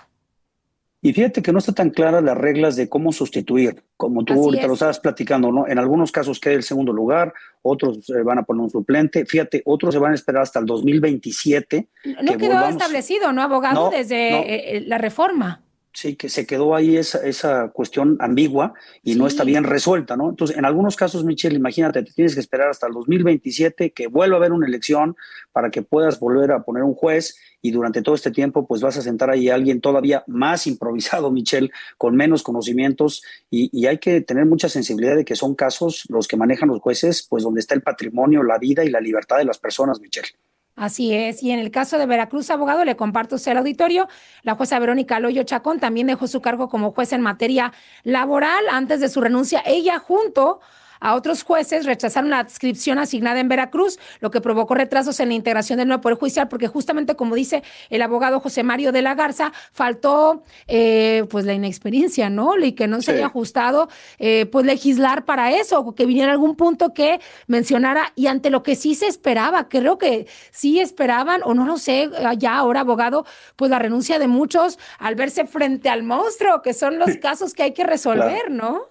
Y fíjate que no está tan claras las reglas de cómo sustituir, como tú Así ahorita es. Lo estabas platicando, ¿no? En algunos casos queda el segundo lugar, otros eh, van a poner un suplente, fíjate, otros se van a esperar hasta el dos mil veintisiete. No quedó volvamos... establecido, ¿no, abogado? No, Desde no. Eh, la reforma. Sí, que se quedó ahí esa, esa cuestión ambigua y sí. no está bien resuelta, ¿no? Entonces, en algunos casos, Michelle, imagínate, te tienes que esperar hasta el dos mil veintisiete que vuelva a haber una elección para que puedas volver a poner un juez y durante todo este tiempo, pues vas a sentar ahí a alguien todavía más improvisado, Michelle, con menos conocimientos y, y hay que tener mucha sensibilidad de que son casos los que manejan los jueces, pues donde está el patrimonio, la vida y la libertad de las personas, Michelle. Así es, y en el caso de Veracruz, abogado, le comparto usted el auditorio, la jueza Verónica Loyo Chacón también dejó su cargo como juez en materia laboral antes de su renuncia. Ella junto a otros jueces rechazaron la adscripción asignada en Veracruz, lo que provocó retrasos en la integración del nuevo Poder Judicial, porque justamente, como dice el abogado José Mario de la Garza, faltó eh, pues la inexperiencia, ¿no? Y que no se sí. haya ajustado eh, pues legislar para eso, o que viniera algún punto que mencionara, y ante lo que sí se esperaba, creo que sí esperaban, o no lo sé, ya ahora, abogado, pues la renuncia de muchos al verse frente al monstruo, que son los casos que hay que resolver, claro. ¿no?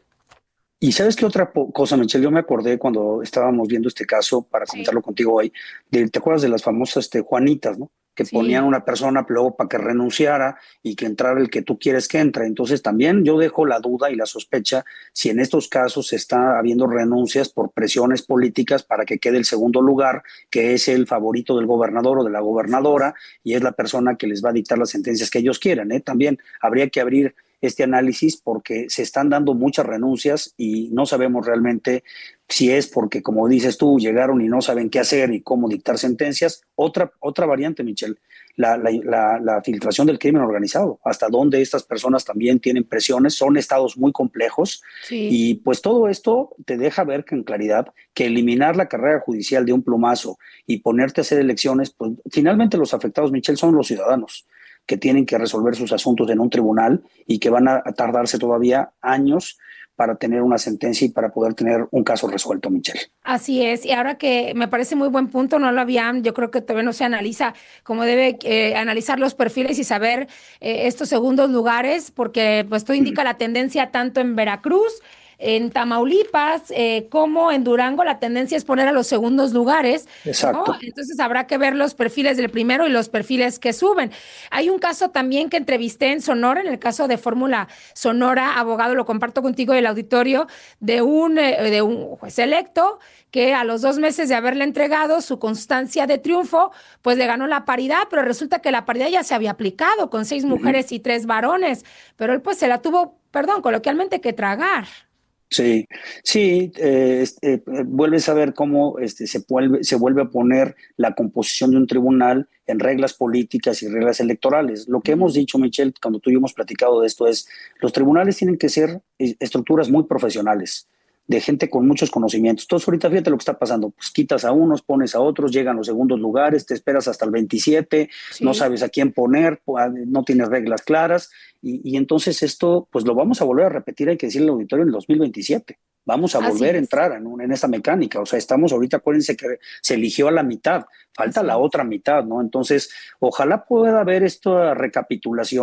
Y ¿sabes qué otra cosa, Michelle? Yo me acordé cuando estábamos viendo este caso, para comentarlo sí. contigo hoy, de, ¿te acuerdas de las famosas este, Juanitas, no? Que sí. ponían una persona luego para que renunciara y que entrara el que tú quieres que entre. Entonces también yo dejo la duda y la sospecha si en estos casos está habiendo renuncias por presiones políticas para que quede el segundo lugar, que es el favorito del gobernador o de la gobernadora, y es la persona que les va a dictar las sentencias que ellos quieran, ¿eh? También habría que abrir este análisis porque se están dando muchas renuncias y no sabemos realmente si es porque, como dices tú, llegaron y no saben qué hacer y cómo dictar sentencias. Otra, otra variante, Michelle, la, la, la, la filtración del crimen organizado, hasta dónde estas personas también tienen presiones, son estados muy complejos sí. y pues todo esto te deja ver con claridad que eliminar la carrera judicial de un plumazo y ponerte a hacer elecciones, pues finalmente los afectados, Michelle, son los ciudadanos que tienen que resolver sus asuntos en un tribunal y que van a tardarse todavía años para tener una sentencia y para poder tener un caso resuelto, Michelle. Así es, y ahora que me parece muy buen punto, no lo habían, yo creo que todavía no se analiza como debe eh, analizar los perfiles y saber eh, estos segundos lugares, porque pues todo indica la tendencia tanto en Veracruz, en Tamaulipas, eh, como en Durango, la tendencia es poner a los segundos lugares. Exacto. ¿no? Entonces habrá que ver los perfiles del primero y los perfiles que suben. Hay un caso también que entrevisté en Sonora, en el caso de Fórmula Sonora, abogado, lo comparto contigo del auditorio, de un, eh, de un juez electo que a los dos meses de haberle entregado su constancia de triunfo, pues le ganó la paridad, pero resulta que la paridad ya se había aplicado con seis mujeres uh-huh. y tres varones, pero él pues se la tuvo, perdón, coloquialmente que tragar. Sí, sí, eh, eh, vuelves a ver cómo este, se, vuelve, se vuelve a poner la composición de un tribunal en reglas políticas y reglas electorales. Lo que hemos dicho, Michelle, cuando tú y yo hemos platicado de esto es, los tribunales tienen que ser estructuras muy profesionales, de gente con muchos conocimientos. Entonces, ahorita fíjate lo que está pasando, pues quitas a unos, pones a otros, llegan los segundos lugares, te esperas hasta el veintisiete, sí. no sabes a quién poner, no tienes reglas claras, y, y entonces esto, pues lo vamos a volver a repetir, hay que decirle al auditorio, en el dos mil veintisiete. Vamos a volver a entrar en, un, en esta mecánica, o sea, estamos ahorita, acuérdense que se eligió a la mitad, falta Así la es. otra mitad, ¿no? Entonces, ojalá pueda haber esta recapitulación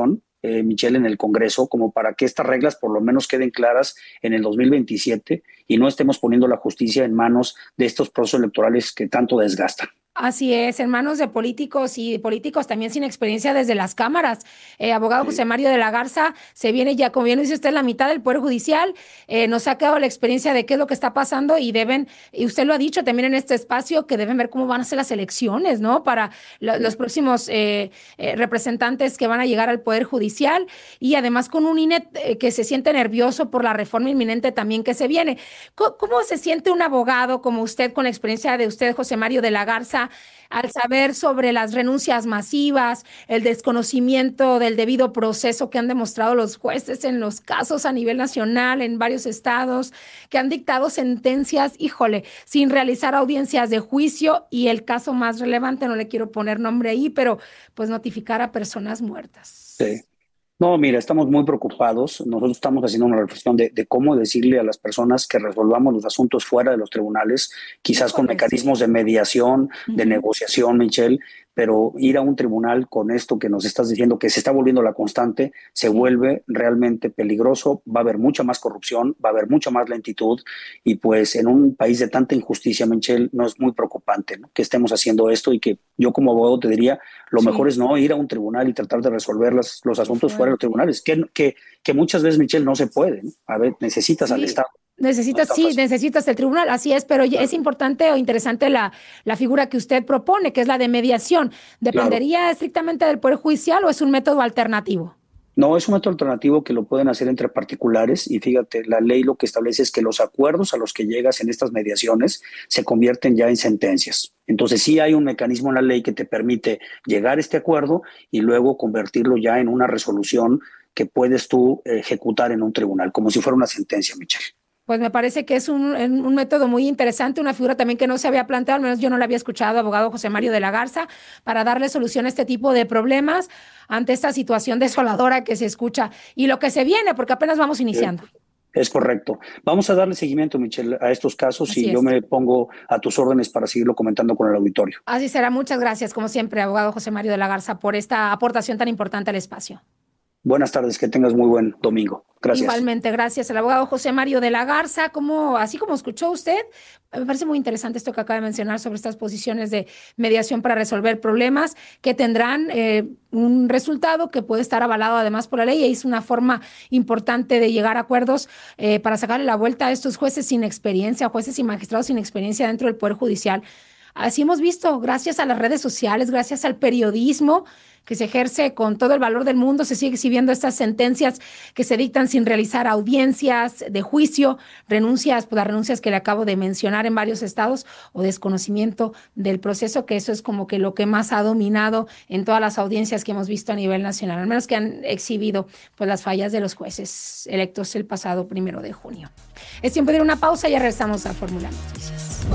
eh, Michelle, en el Congreso, como para que estas reglas por lo menos queden claras en el dos mil veintisiete y no estemos poniendo la justicia en manos de estos procesos electorales que tanto desgastan. Así es, en manos de políticos y políticos también sin experiencia desde las cámaras. Eh, abogado sí. José Mario de la Garza, se viene ya, como bien dice usted, la mitad del Poder Judicial, eh, nos ha quedado la experiencia de qué es lo que está pasando y deben, y usted lo ha dicho también en este espacio, que deben ver cómo van a ser las elecciones, ¿no? Para lo, los próximos eh, eh, representantes que van a llegar al Poder Judicial y además con un I N E eh, que se siente nervioso por la reforma inminente también que se viene. ¿Cómo, cómo se siente un abogado como usted, con la experiencia de usted, José Mario de la Garza, al saber sobre las renuncias masivas, el desconocimiento del debido proceso que han demostrado los jueces en los casos a nivel nacional, en varios estados, que han dictado sentencias, híjole, sin realizar audiencias de juicio y el caso más relevante, no le quiero poner nombre ahí, pero pues notificar a personas muertas? Sí. No, mira, estamos muy preocupados. Nosotros estamos haciendo una reflexión de, de cómo decirle a las personas que resolvamos los asuntos fuera de los tribunales, quizás con mecanismos de mediación, de uh-huh. negociación, Michelle, pero ir a un tribunal con esto que nos estás diciendo, que se está volviendo la constante, se vuelve realmente peligroso, va a haber mucha más corrupción, va a haber mucha más lentitud, y pues en un país de tanta injusticia, Michelle, no es muy preocupante, ¿no?, que estemos haciendo esto, y que yo como abogado te diría, lo sí. mejor es no ir a un tribunal y tratar de resolver las, los asuntos sí. fuera de los tribunales, que, que, que muchas veces, Michelle, no se puede, ¿no? A ver, necesitas sí. al Estado. Necesitas, no sí, fácil. necesitas el tribunal, así es, pero claro. es importante o interesante la, la figura que usted propone, que es la de mediación. ¿Dependería claro. estrictamente del Poder Judicial o es un método alternativo? No, es un método alternativo que lo pueden hacer entre particulares, y fíjate, la ley lo que establece es que los acuerdos a los que llegas en estas mediaciones se convierten ya en sentencias. Entonces sí hay un mecanismo en la ley que te permite llegar a este acuerdo y luego convertirlo ya en una resolución que puedes tú ejecutar en un tribunal, como si fuera una sentencia, Michelle. Pues me parece que es un, un método muy interesante, una figura también que no se había planteado, al menos yo no la había escuchado, abogado José Mario de la Garza, para darle solución a este tipo de problemas ante esta situación desoladora que se escucha y lo que se viene, porque apenas vamos iniciando. Es correcto. Vamos a darle seguimiento, Michelle, a estos casos. Así y es. Yo me pongo a tus órdenes para seguirlo comentando con el auditorio. Así será. Muchas gracias, como siempre, abogado José Mario de la Garza, por esta aportación tan importante al espacio. Buenas tardes, que tengas muy buen domingo. Gracias. Igualmente, gracias al abogado José Mario de la Garza. Como, así como escuchó usted, me parece muy interesante esto que acaba de mencionar sobre estas posiciones de mediación para resolver problemas que tendrán eh, un resultado que puede estar avalado además por la ley, y es una forma importante de llegar a acuerdos eh, para sacarle la vuelta a estos jueces sin experiencia, jueces y magistrados sin experiencia dentro del Poder Judicial. Así hemos visto, gracias a las redes sociales, gracias al periodismo que se ejerce con todo el valor del mundo, se sigue exhibiendo estas sentencias que se dictan sin realizar audiencias de juicio, renuncias, pues las renuncias que le acabo de mencionar en varios estados, o desconocimiento del proceso, que eso es como que lo que más ha dominado en todas las audiencias que hemos visto a nivel nacional, al menos que han exhibido pues las fallas de los jueces electos el pasado primero de junio. Es tiempo de ir a una pausa y ya regresamos a Fórmula Noticias.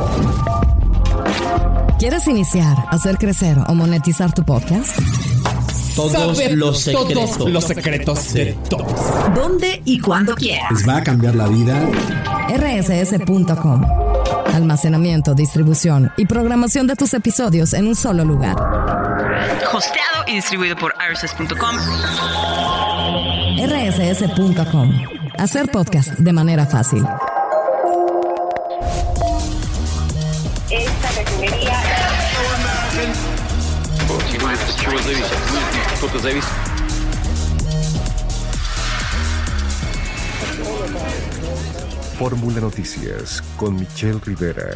¿Quieres iniciar, hacer crecer o monetizar tu podcast? Todos Saber los secretos. Todos los secretos de todos. ¿Dónde y cuándo quieras? ¿Les va a cambiar la vida? R S S punto com. Almacenamiento, distribución y programación de tus episodios en un solo lugar. Hosteado y distribuido por R S S punto com. R S S punto com. Hacer podcast de manera fácil. Esta refinería. Fórmula Noticias con Michelle Rivera.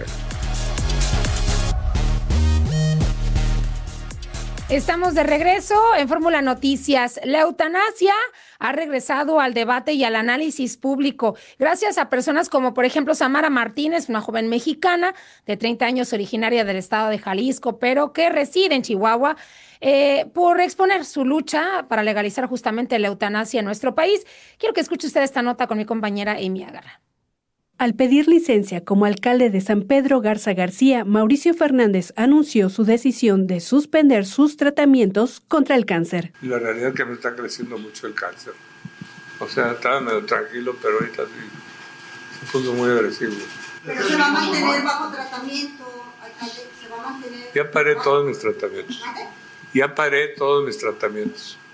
Estamos de regreso en Fórmula Noticias. La eutanasia ha regresado al debate y al análisis público gracias a personas como, por ejemplo, Samara Martínez, una joven mexicana de treinta años, originaria del estado de Jalisco, pero que reside en Chihuahua, eh, por exponer su lucha para legalizar justamente la eutanasia en nuestro país. Quiero que escuche usted esta nota con mi compañera Amy Agarra. Al pedir licencia como alcalde de San Pedro Garza García, Mauricio Fernández anunció su decisión de suspender sus tratamientos contra el cáncer. La realidad es que me está creciendo mucho el cáncer. O sea, estaba medio tranquilo, pero ahorita sí se puso muy agresivo. Pero se va a mantener bajo tratamiento, alcalde, se va a mantener... Ya paré todos mis tratamientos. Ya paré todos mis tratamientos.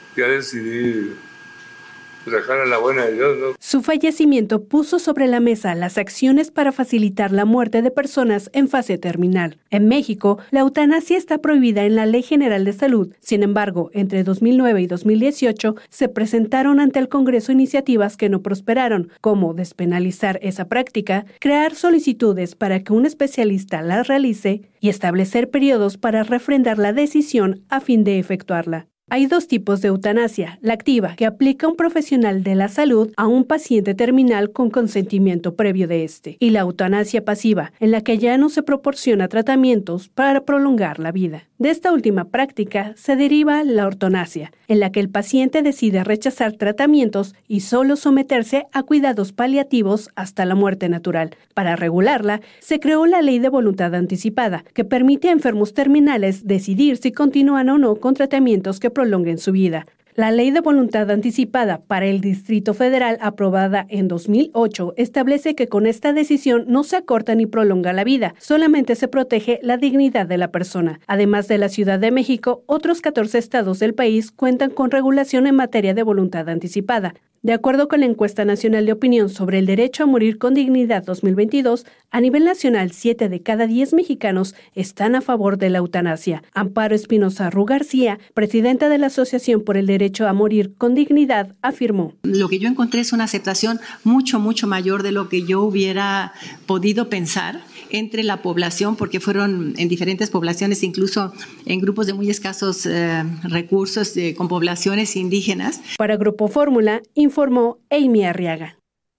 ya decidí dejar a la buena de Dios, ¿no? Su fallecimiento puso sobre la mesa las acciones para facilitar la muerte de personas en fase terminal. En México, la eutanasia está prohibida en la Ley General de Salud. Sin embargo, entre dos mil nueve y dos mil dieciocho se presentaron ante el Congreso iniciativas que no prosperaron, como despenalizar esa práctica, crear solicitudes para que un especialista la realice y establecer periodos para refrendar la decisión a fin de efectuarla. Hay dos tipos de eutanasia, la activa, que aplica un profesional de la salud a un paciente terminal con consentimiento previo de este, y la eutanasia pasiva, en la que ya no se proporciona tratamientos para prolongar la vida. De esta última práctica se deriva la ortonasia, en la que el paciente decide rechazar tratamientos y solo someterse a cuidados paliativos hasta la muerte natural. Para regularla, se creó la Ley de Voluntad Anticipada, que permite a enfermos terminales decidir si continúan o no con tratamientos que prolonguen su vida. La Ley de Voluntad Anticipada para el Distrito Federal, aprobada en dos mil ocho, establece que con esta decisión no se acorta ni prolonga la vida, solamente se protege la dignidad de la persona. Además de la Ciudad de México, otros catorce estados del país cuentan con regulación en materia de voluntad anticipada. De acuerdo con la encuesta nacional de opinión sobre el derecho a morir con dignidad dos mil veintidós, a nivel nacional, siete de cada diez mexicanos están a favor de la eutanasia. Amparo Espinosa Ru García, presidenta de la Asociación por el Derecho a Morir con Dignidad, afirmó: Lo que yo encontré es una aceptación mucho, mucho mayor de lo que yo hubiera podido pensar entre la población, porque fueron en diferentes poblaciones, incluso en grupos de muy escasos eh, recursos, eh, con poblaciones indígenas. Para Grupo Fórmula, informó Amy Arriaga.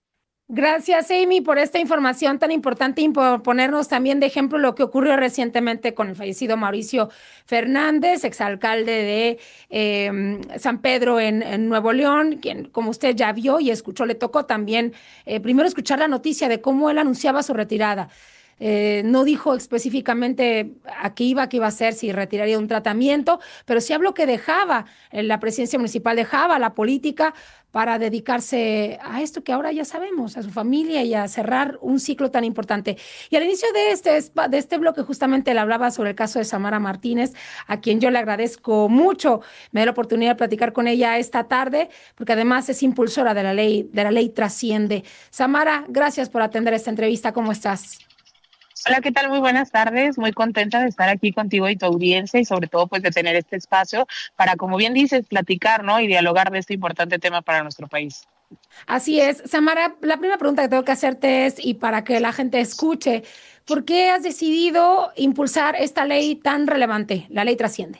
Gracias, Amy, por esta información tan importante y por ponernos también de ejemplo lo que ocurrió recientemente con el fallecido Mauricio Fernández, exalcalde de eh, San Pedro en, en Nuevo León, quien, como usted ya vio y escuchó, le tocó también eh, primero escuchar la noticia de cómo él anunciaba su retirada. Eh, no dijo específicamente a qué iba, qué iba a hacer, si retiraría un tratamiento, pero sí habló que dejaba la presidencia municipal, dejaba la política para dedicarse a esto que ahora ya sabemos, a su familia y a cerrar un ciclo tan importante. Y al inicio de este, de este bloque justamente le hablaba sobre el caso de Samara Martínez, a quien yo le agradezco mucho. Me da la oportunidad de platicar con ella esta tarde, porque además es impulsora de la ley, de la ley Trasciende. Samara, gracias por atender esta entrevista. ¿Cómo estás? Hola, ¿qué tal? Muy buenas tardes. Muy contenta de estar aquí contigo y tu audiencia y sobre todo pues de tener este espacio para, como bien dices, platicar, ¿no? Y dialogar de este importante tema para nuestro país. Así es. Samara, la primera pregunta que tengo que hacerte es, y para que la gente escuche, ¿por qué has decidido impulsar esta ley tan relevante, la ley Trasciende?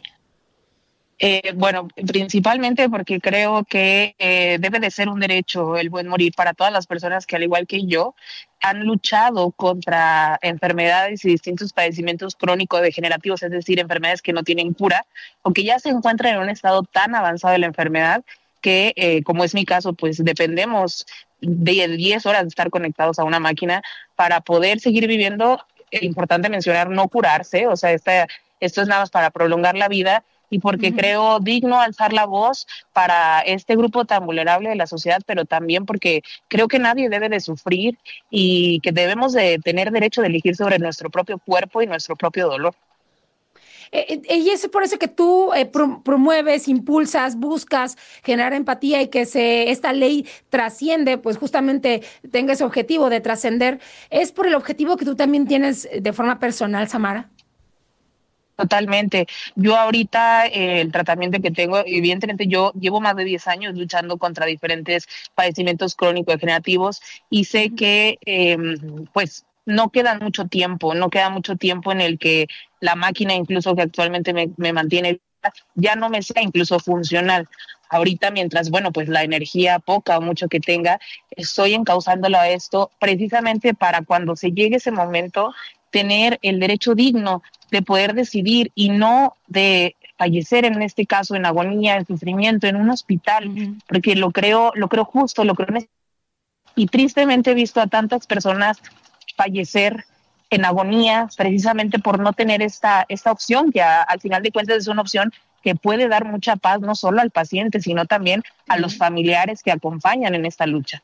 Eh, bueno, principalmente porque creo que eh, debe de ser un derecho el buen morir para todas las personas que, al igual que yo, han luchado contra enfermedades y distintos padecimientos crónico-degenerativos, es decir, enfermedades que no tienen cura o que ya se encuentran en un estado tan avanzado de la enfermedad que, eh, como es mi caso, pues dependemos de diez horas de estar conectados a una máquina para poder seguir viviendo. Es importante mencionar no curarse, o sea, esta, esto es nada más para prolongar la vida, y porque uh-huh. creo digno alzar la voz para este grupo tan vulnerable de la sociedad, pero también porque creo que nadie debe de sufrir y que debemos de tener derecho de elegir sobre nuestro propio cuerpo y nuestro propio dolor. Eh, eh, y es por eso que tú eh, pro, promueves, impulsas, buscas generar empatía y que se, esta ley trasciende, pues justamente tenga ese objetivo de trascender. ¿Es por el objetivo que tú también tienes de forma personal, Samara? Totalmente. Yo ahorita eh, el tratamiento que tengo, evidentemente yo llevo más de diez años luchando contra diferentes padecimientos crónico-degenerativos y sé que eh, pues no queda mucho tiempo, no queda mucho tiempo en el que la máquina incluso que actualmente me, me mantiene ya no me sea incluso funcional. Ahorita mientras, bueno, pues la energía poca o mucho que tenga, estoy encauzándolo a esto precisamente para cuando se llegue ese momento tener el derecho digno de poder decidir y no de fallecer, en este caso en agonía, en sufrimiento, en un hospital, uh-huh. porque lo creo, lo creo justo, lo creo necesario. Y tristemente he visto a tantas personas fallecer en agonía precisamente por no tener esta, esta opción, que a, al final de cuentas es una opción que puede dar mucha paz no solo al paciente, sino también a uh-huh. los familiares que acompañan en esta lucha.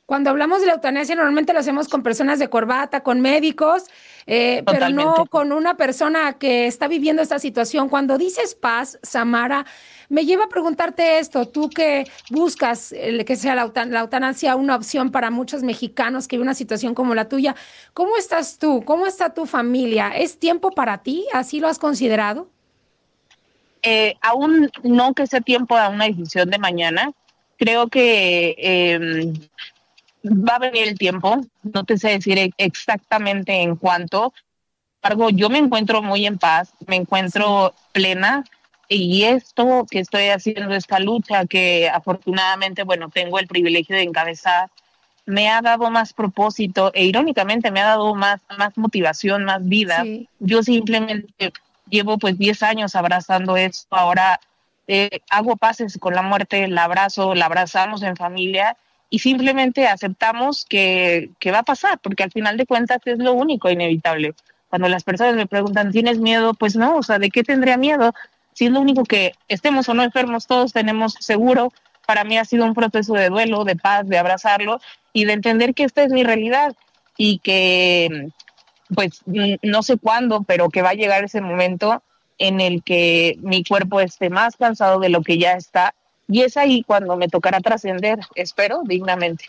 Cuando hablamos de la eutanasia normalmente lo hacemos con personas de corbata, con médicos, eh, pero no con una persona que está viviendo esta situación. Cuando dices paz, Samara, me lleva a preguntarte esto, tú que buscas eh, que sea la, eutan- la eutanasia una opción para muchos mexicanos que viven una situación como la tuya, ¿cómo estás tú? ¿Cómo está tu familia? ¿Es tiempo para ti? ¿Así lo has considerado? Eh, aún no que sea tiempo a una decisión de mañana, creo que eh, va a venir el tiempo, no te sé decir exactamente en cuánto. Sin embargo, yo me encuentro muy en paz, me encuentro sí. plena, y esto que estoy haciendo, esta lucha que afortunadamente, bueno, tengo el privilegio de encabezar, me ha dado más propósito e irónicamente me ha dado más, más motivación, más vida. Sí. Yo simplemente llevo pues diez años abrazando esto, ahora eh, hago paces con la muerte, la abrazo, la abrazamos en familia, y simplemente aceptamos que, que va a pasar, porque al final de cuentas es lo único inevitable. Cuando las personas me preguntan, ¿tienes miedo? Pues no, o sea, ¿de qué tendría miedo? Si es lo único que, estemos o no enfermos, todos tenemos seguro. Para mí ha sido un proceso de duelo, de paz, de abrazarlo y de entender que esta es mi realidad y que, pues, no sé cuándo, pero que va a llegar ese momento en el que mi cuerpo esté más cansado de lo que ya está. Y es ahí cuando me tocará trascender, espero, dignamente.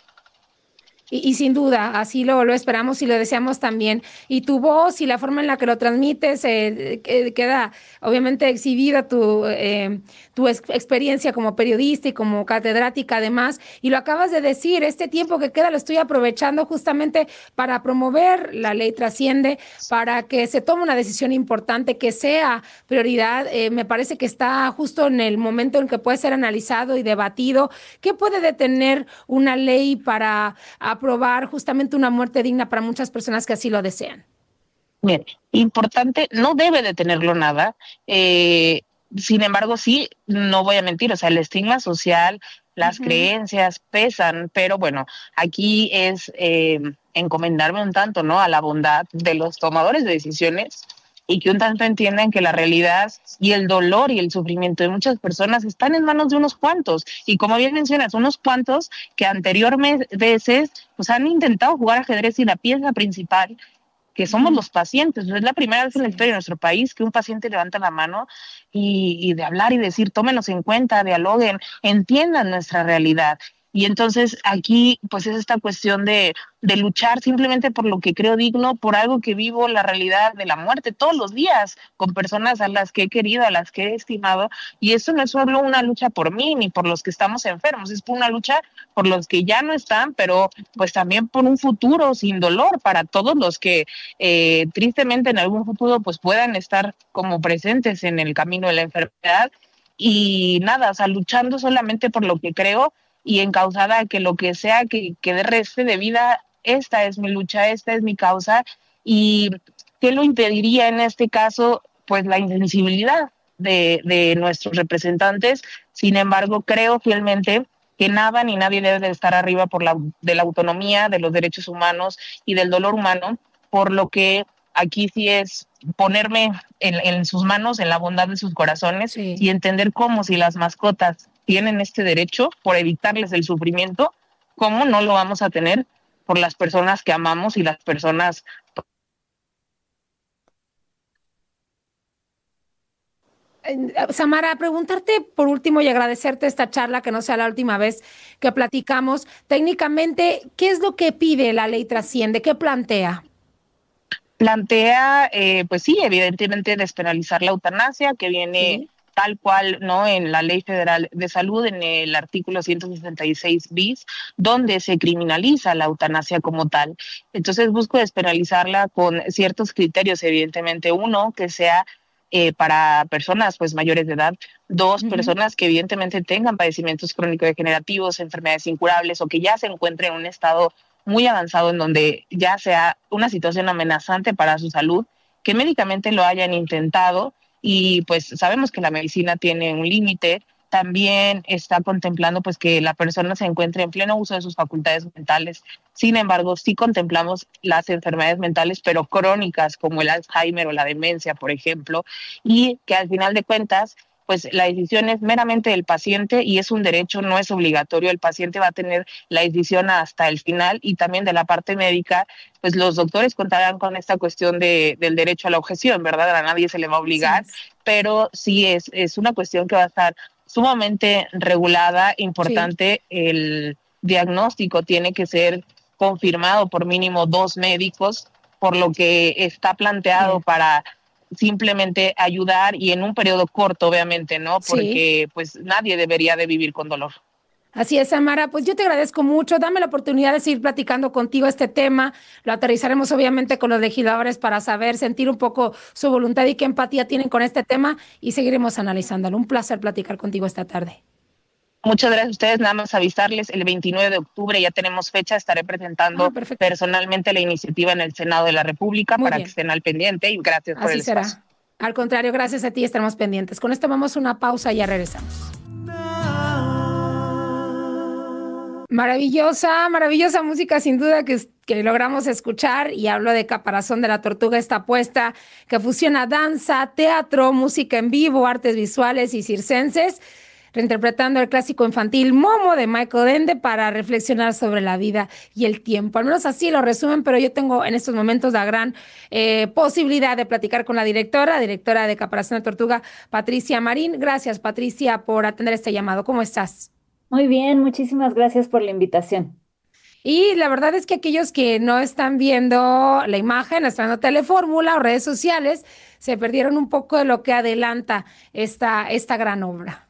Y, y sin duda, así lo, lo esperamos y lo deseamos también. Y tu voz y la forma en la que lo transmites, eh, queda obviamente exhibida tu, eh, tu ex experiencia como periodista y como catedrática además. Y lo acabas de decir, este tiempo que queda lo estoy aprovechando justamente para promover la ley Trasciende, para que se tome una decisión importante, que sea prioridad. Eh, me parece que está justo en el momento en que puede ser analizado y debatido. ¿Qué puede detener una ley para aprobar justamente una muerte digna para muchas personas que así lo desean? Bien, importante, no debe detenerlo nada. Eh, sin embargo, sí, no voy a mentir, o sea, el estigma social, las uh-huh. creencias pesan, pero bueno, aquí es eh, encomendarme un tanto, ¿no?, a la bondad de los tomadores de decisiones y que un tanto entiendan que la realidad y el dolor y el sufrimiento de muchas personas están en manos de unos cuantos. Y como bien mencionas, unos cuantos que anteriormente veces pues, han intentado jugar ajedrez y la pieza principal, que somos mm. los pacientes. Es la primera vez en la historia de nuestro país que un paciente levanta la mano y, y de hablar y decir, tómenos en cuenta, dialoguen, entiendan nuestra realidad. Y entonces aquí pues es esta cuestión de, de luchar simplemente por lo que creo digno, por algo que vivo, la realidad de la muerte todos los días, con personas a las que he querido, a las que he estimado, y eso no es solo una lucha por mí, ni por los que estamos enfermos, es por una lucha por los que ya no están, pero pues también por un futuro sin dolor para todos los que eh, tristemente en algún futuro pues puedan estar como presentes en el camino de la enfermedad, y nada, o sea, luchando solamente por lo que creo, y encausada a que lo que sea que, que de reste de vida, esta es mi lucha, esta es mi causa. ¿Y qué lo impediría en este caso? Pues la insensibilidad de, de nuestros representantes. Sin embargo, creo fielmente que nada ni nadie debe de estar arriba por la, de la autonomía, de los derechos humanos y del dolor humano, por lo que aquí sí es ponerme en, en sus manos, en la bondad de sus corazones, sí. y entender cómo si las mascotas tienen este derecho por evitarles el sufrimiento, ¿cómo no lo vamos a tener por las personas que amamos y las personas? Samara, preguntarte por último y agradecerte esta charla, que no sea la última vez que platicamos. Técnicamente, ¿qué es lo que pide la ley Trasciende? ¿Qué plantea? Plantea, eh, pues sí, evidentemente despenalizar la eutanasia, que viene... ¿Sí? tal cual, ¿no?, en la Ley Federal de Salud, en el artículo ciento sesenta y seis bis, donde se criminaliza la eutanasia como tal. Entonces busco despenalizarla con ciertos criterios, evidentemente. Uno, que sea eh, para personas pues mayores de edad. Dos, uh-huh. personas que evidentemente tengan padecimientos crónico-degenerativos, enfermedades incurables o que ya se encuentren en un estado muy avanzado en donde ya sea una situación amenazante para su salud, que médicamente lo hayan intentado. Y pues sabemos que la medicina tiene un límite. También está contemplando pues que la persona se encuentre en pleno uso de sus facultades mentales. Sin embargo, sí contemplamos las enfermedades mentales, pero crónicas, como el Alzheimer o la demencia, por ejemplo, y que al final de cuentas pues la decisión es meramente del paciente y es un derecho, no es obligatorio. El paciente va a tener la decisión hasta el final, y también de la parte médica, pues los doctores contarán con esta cuestión de, del derecho a la objeción, ¿verdad? A nadie se le va a obligar, sí, pero sí es, es una cuestión que va a estar sumamente regulada, importante. Sí. El diagnóstico tiene que ser confirmado por mínimo dos médicos, por lo que está planteado sí. para simplemente ayudar, y en un periodo corto, obviamente, ¿no? Porque sí. pues nadie debería de vivir con dolor. Así es, Amara, pues yo te agradezco mucho, dame la oportunidad de seguir platicando contigo este tema, lo aterrizaremos obviamente con los legisladores para saber, sentir un poco su voluntad y qué empatía tienen con este tema, y seguiremos analizándolo. Un placer platicar contigo esta tarde. Muchas gracias a ustedes, nada más avisarles, el veintinueve de octubre ya tenemos fecha, estaré presentando ah, personalmente la iniciativa en el Senado de la República. Muy para bien. Que estén al pendiente, y gracias Así por el será. Espacio. Al contrario, gracias a ti, estaremos pendientes. Con esto vamos a una pausa y ya regresamos. Maravillosa, maravillosa música, sin duda, que, que logramos escuchar, y hablo de Caparazón de la Tortuga, esta apuesta que fusiona danza, teatro, música en vivo, artes visuales y circenses, reinterpretando el clásico infantil Momo de Michael Ende para reflexionar sobre la vida y el tiempo. Al menos así lo resumen, pero yo tengo en estos momentos la gran eh, posibilidad de platicar con la directora, directora de Caparazón de la Tortuga, Patricia Marín. Gracias, Patricia, por atender este llamado. ¿Cómo estás? Muy bien, muchísimas gracias por la invitación. Y la verdad es que aquellos que no están viendo la imagen, están viendo Telefórmula o redes sociales, se perdieron un poco de lo que adelanta esta, esta gran obra.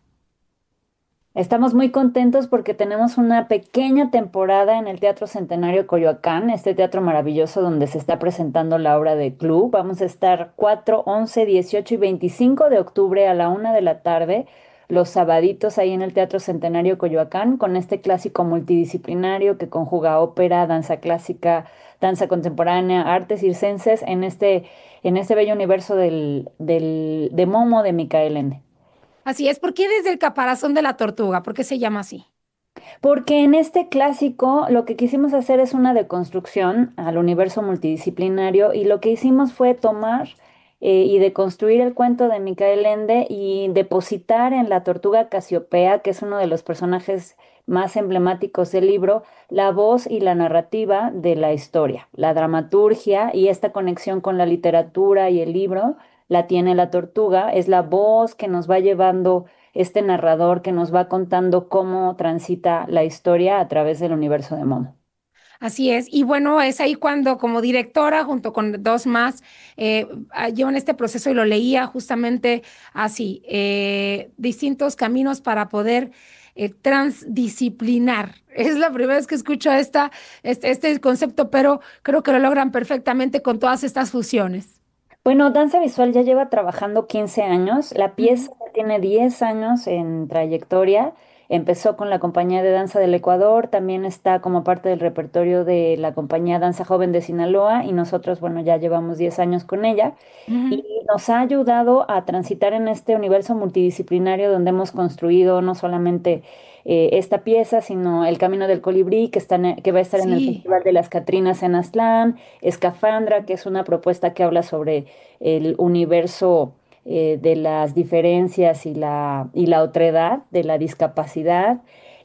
Estamos muy contentos porque tenemos una pequeña temporada en el Teatro Centenario Coyoacán, este teatro maravilloso donde se está presentando la obra de Club. Vamos a estar cuatro, once, dieciocho y veinticinco de octubre a la una de la tarde, los sabaditos ahí en el Teatro Centenario Coyoacán, con este clásico multidisciplinario que conjuga ópera, danza clásica, danza contemporánea, artes circenses en este, en este bello universo del, del, de Momo de Michael Ende. Así es. ¿Por qué desde el Caparazón de la Tortuga? ¿Por qué se llama así? Porque en este clásico lo que quisimos hacer es una deconstrucción al universo multidisciplinario, y lo que hicimos fue tomar eh, y deconstruir el cuento de Michael Ende y depositar en la tortuga Casiopea, que es uno de los personajes más emblemáticos del libro, la voz y la narrativa de la historia, la dramaturgia y esta conexión con la literatura y el libro. La tiene la tortuga, es la voz que nos va llevando este narrador, que nos va contando cómo transita la historia a través del universo de Momo. Así es, y bueno, es ahí cuando como directora, junto con dos más, eh, yo en este proceso, y lo leía justamente así, eh, distintos caminos para poder eh, transdisciplinar. Es la primera vez que escucho esta, este, este concepto, pero creo que lo logran perfectamente con todas estas fusiones. Bueno, Danza Visual ya lleva trabajando quince años, la pieza uh-huh. tiene diez años en trayectoria, empezó con la Compañía de Danza del Ecuador, también está como parte del repertorio de la Compañía Danza Joven de Sinaloa, y nosotros, bueno, ya llevamos diez años con ella, uh-huh. y nos ha ayudado a transitar en este universo multidisciplinario donde hemos construido no solamente eh, esta pieza, sino El Camino del Colibrí, que, está en, que va a estar sí. en el Festival de las Catrinas en Aztlán, Escafandra, que es una propuesta que habla sobre el universo eh, de las diferencias y la, y la otredad, de la discapacidad,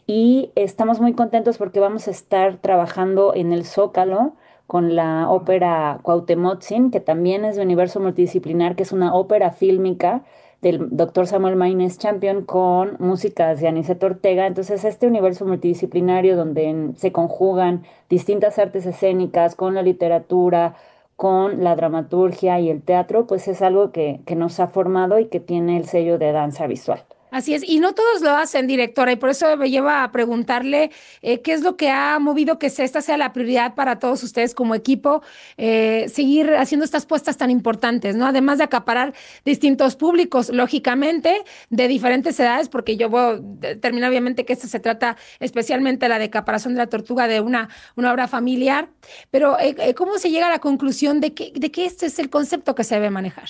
y estamos muy contentos porque vamos a estar trabajando en el Zócalo con la ópera Cuauhtemotzin, que también es de universo multidisciplinar, que es una ópera fílmica del doctor Samuel Maines Champion con músicas de Aniceto Ortega. Entonces, este universo multidisciplinario donde en, se conjugan distintas artes escénicas con la literatura, con la dramaturgia y el teatro, pues es algo que, que nos ha formado y que tiene el sello de Danza Visual. Así es, y no todos lo hacen, directora, y por eso me lleva a preguntarle eh, qué es lo que ha movido que esta sea la prioridad para todos ustedes como equipo, eh, seguir haciendo estas puestas tan importantes, ¿no? Además de acaparar distintos públicos, lógicamente, de diferentes edades, porque yo voy a terminar obviamente que esto se trata especialmente la de Caparazón de la Tortuga, de una, una obra familiar, pero eh, ¿cómo se llega a la conclusión de que, de que este es el concepto que se debe manejar?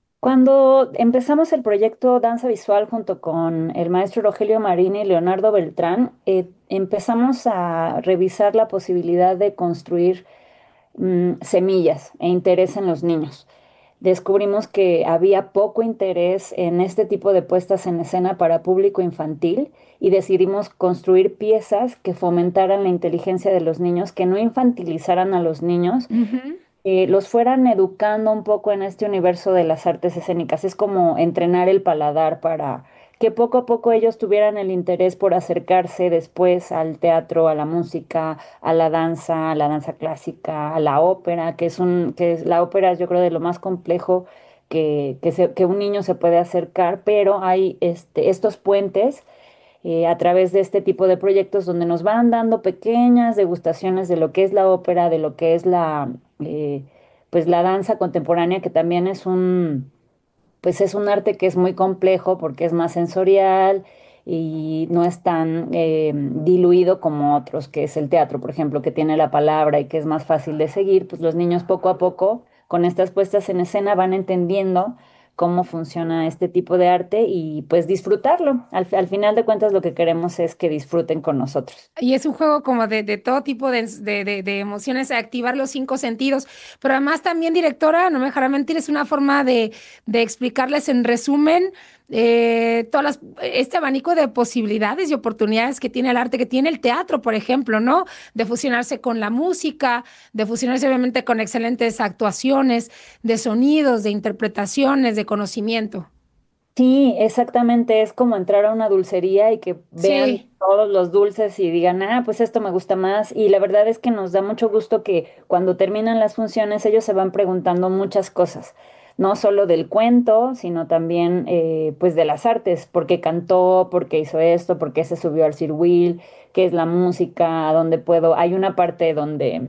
Cuando empezamos el proyecto Danza Visual junto con el maestro Rogelio Marini y Leonardo Beltrán, eh, empezamos a revisar la posibilidad de construir mm, semillas e interés en los niños. descubrimos que había poco interés en este tipo de puestas en escena para público infantil y decidimos construir piezas que fomentaran la inteligencia de los niños, que no infantilizaran a los niños, uh-huh. eh, los fueran educando un poco en este universo de las artes escénicas. Es como entrenar el paladar para que poco a poco ellos tuvieran el interés por acercarse después al teatro, a la música, a la danza, a la danza clásica, a la ópera, que es un, que es, la ópera es yo creo de lo más complejo que, que, se, que un niño se puede acercar, pero hay este, estos puentes eh, a través de este tipo de proyectos donde nos van dando pequeñas degustaciones de lo que es la ópera, de lo que es la, eh, pues la danza contemporánea, que también es un... pues es un arte que es muy complejo porque es más sensorial y no es tan eh, diluido como otros, que es el teatro, por ejemplo, que tiene la palabra y que es más fácil de seguir. Pues los niños poco a poco, con estas puestas en escena, van entendiendo cómo funciona este tipo de arte y pues disfrutarlo. Al, al final de cuentas lo que queremos es que disfruten con nosotros. Y es un juego como de, de todo tipo de, de, de, de emociones, activar los cinco sentidos, pero además también, directora, no me dejará mentir, es una forma de, de explicarles en resumen eh, todas las, este abanico de posibilidades y oportunidades que tiene el arte, que tiene el teatro, por ejemplo, ¿no? De fusionarse con la música, de fusionarse obviamente con excelentes actuaciones, de sonidos, de interpretaciones, de conocimiento. Sí, exactamente, es como entrar a una dulcería y que vean sí. todos los dulces y digan, ah, pues esto me gusta más, y la verdad es que nos da mucho gusto que cuando terminan las funciones ellos se van preguntando muchas cosas, no solo del cuento, sino también eh, pues de las artes, por qué cantó, por qué hizo esto, por qué se subió al Sir Will, qué es la música, a dónde puedo, hay una parte donde...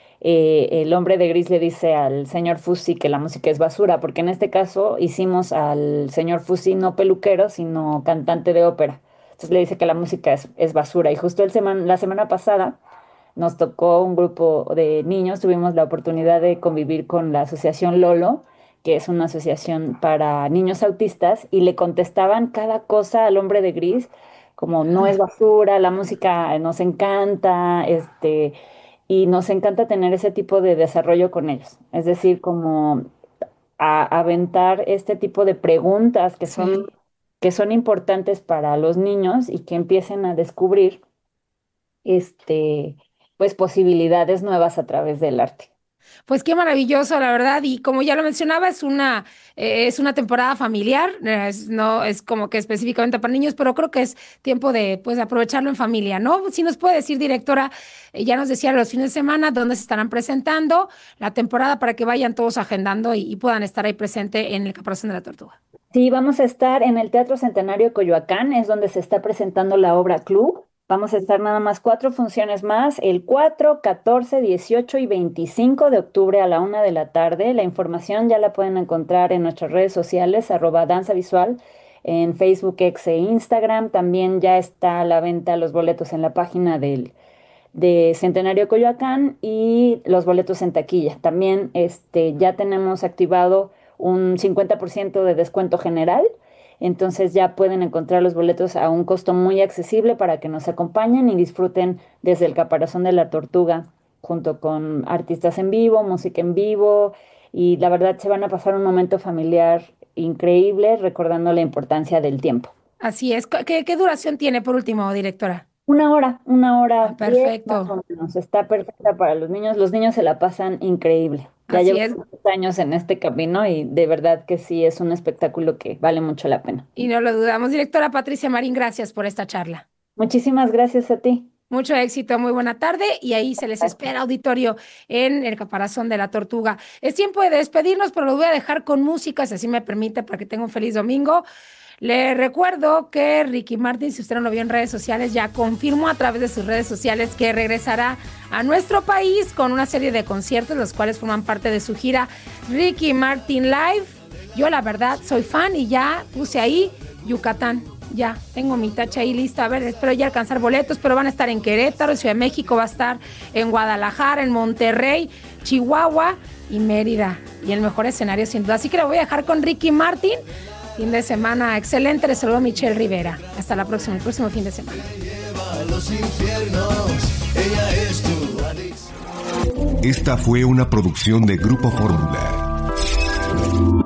Eh, el hombre de gris le dice al señor Fusi que la música es basura, porque en este caso hicimos al señor Fusi no peluquero, sino cantante de ópera. Entonces le dice que la música es, es basura. Y justo el seman- la semana pasada nos tocó un grupo de niños, tuvimos la oportunidad de convivir con la asociación Lolo, que es una asociación para niños autistas, y le contestaban cada cosa al hombre de gris, como no es basura, la música nos encanta, este... y nos encanta tener ese tipo de desarrollo con ellos, es decir, como a, aventar este tipo de preguntas que son, sí. que son importantes para los niños y que empiecen a descubrir este, pues, posibilidades nuevas a través del arte. Pues qué maravilloso, la verdad, y como ya lo mencionaba, es una, eh, es una temporada familiar, es, no es como que específicamente para niños, pero creo que es tiempo de pues aprovecharlo en familia, ¿no? Si nos puede decir, directora, eh, ya nos decía los fines de semana dónde se estarán presentando la temporada para que vayan todos agendando y, y puedan estar ahí presente en el Caparazón de la Tortuga. Sí, vamos a estar en el Teatro Centenario Coyoacán, es donde se está presentando la obra Club. Vamos a estar nada más cuatro funciones más, el cuatro, catorce, dieciocho y veinticinco de octubre a la una de la tarde. La información ya la pueden encontrar en nuestras redes sociales, arroba danza visual, en Facebook, X e Instagram. También ya está a la venta los boletos en la página del de Centenario Coyoacán y los boletos en taquilla. También este, ya tenemos activado un cincuenta por ciento de descuento general. Entonces ya pueden encontrar los boletos a un costo muy accesible para que nos acompañen y disfruten desde el Caparazón de la Tortuga, junto con artistas en vivo, música en vivo, y la verdad se van a pasar un momento familiar increíble, recordando la importancia del tiempo. Así es. ¿Qué, qué duración tiene, por último, directora? Una hora, una hora. Ah, perfecto. diez, más o menos. Está perfecta para los niños. Los niños se la pasan increíble. Ya Así llevo es. muchos años en este camino y de verdad que sí es un espectáculo que vale mucho la pena. Y no lo dudamos. Directora Patricia Marín, gracias por esta charla. Muchísimas gracias a ti. Mucho éxito, muy buena tarde, y ahí se les espera, auditorio, en el Caparazón de la Tortuga. Es tiempo de despedirnos, pero lo voy a dejar con música, si así me permite, para que tenga un feliz domingo. Le recuerdo que Ricky Martin, si usted no lo vio en redes sociales, ya confirmó a través de sus redes sociales que regresará a nuestro país con una serie de conciertos, los cuales forman parte de su gira Ricky Martin Live. Yo la verdad soy fan y ya puse ahí Yucatán. Ya tengo mi tacha ahí lista. A ver, espero ya alcanzar boletos, pero van a estar en Querétaro, en Ciudad de México, va a estar en Guadalajara, en Monterrey, Chihuahua y Mérida. Y el mejor escenario sin duda. Así que lo voy a dejar con Ricky Martin. Fin de semana excelente. Les saludo a Michelle Rivera. Hasta la próxima, el próximo fin de semana. Esta fue una producción de Grupo Fórmula. México.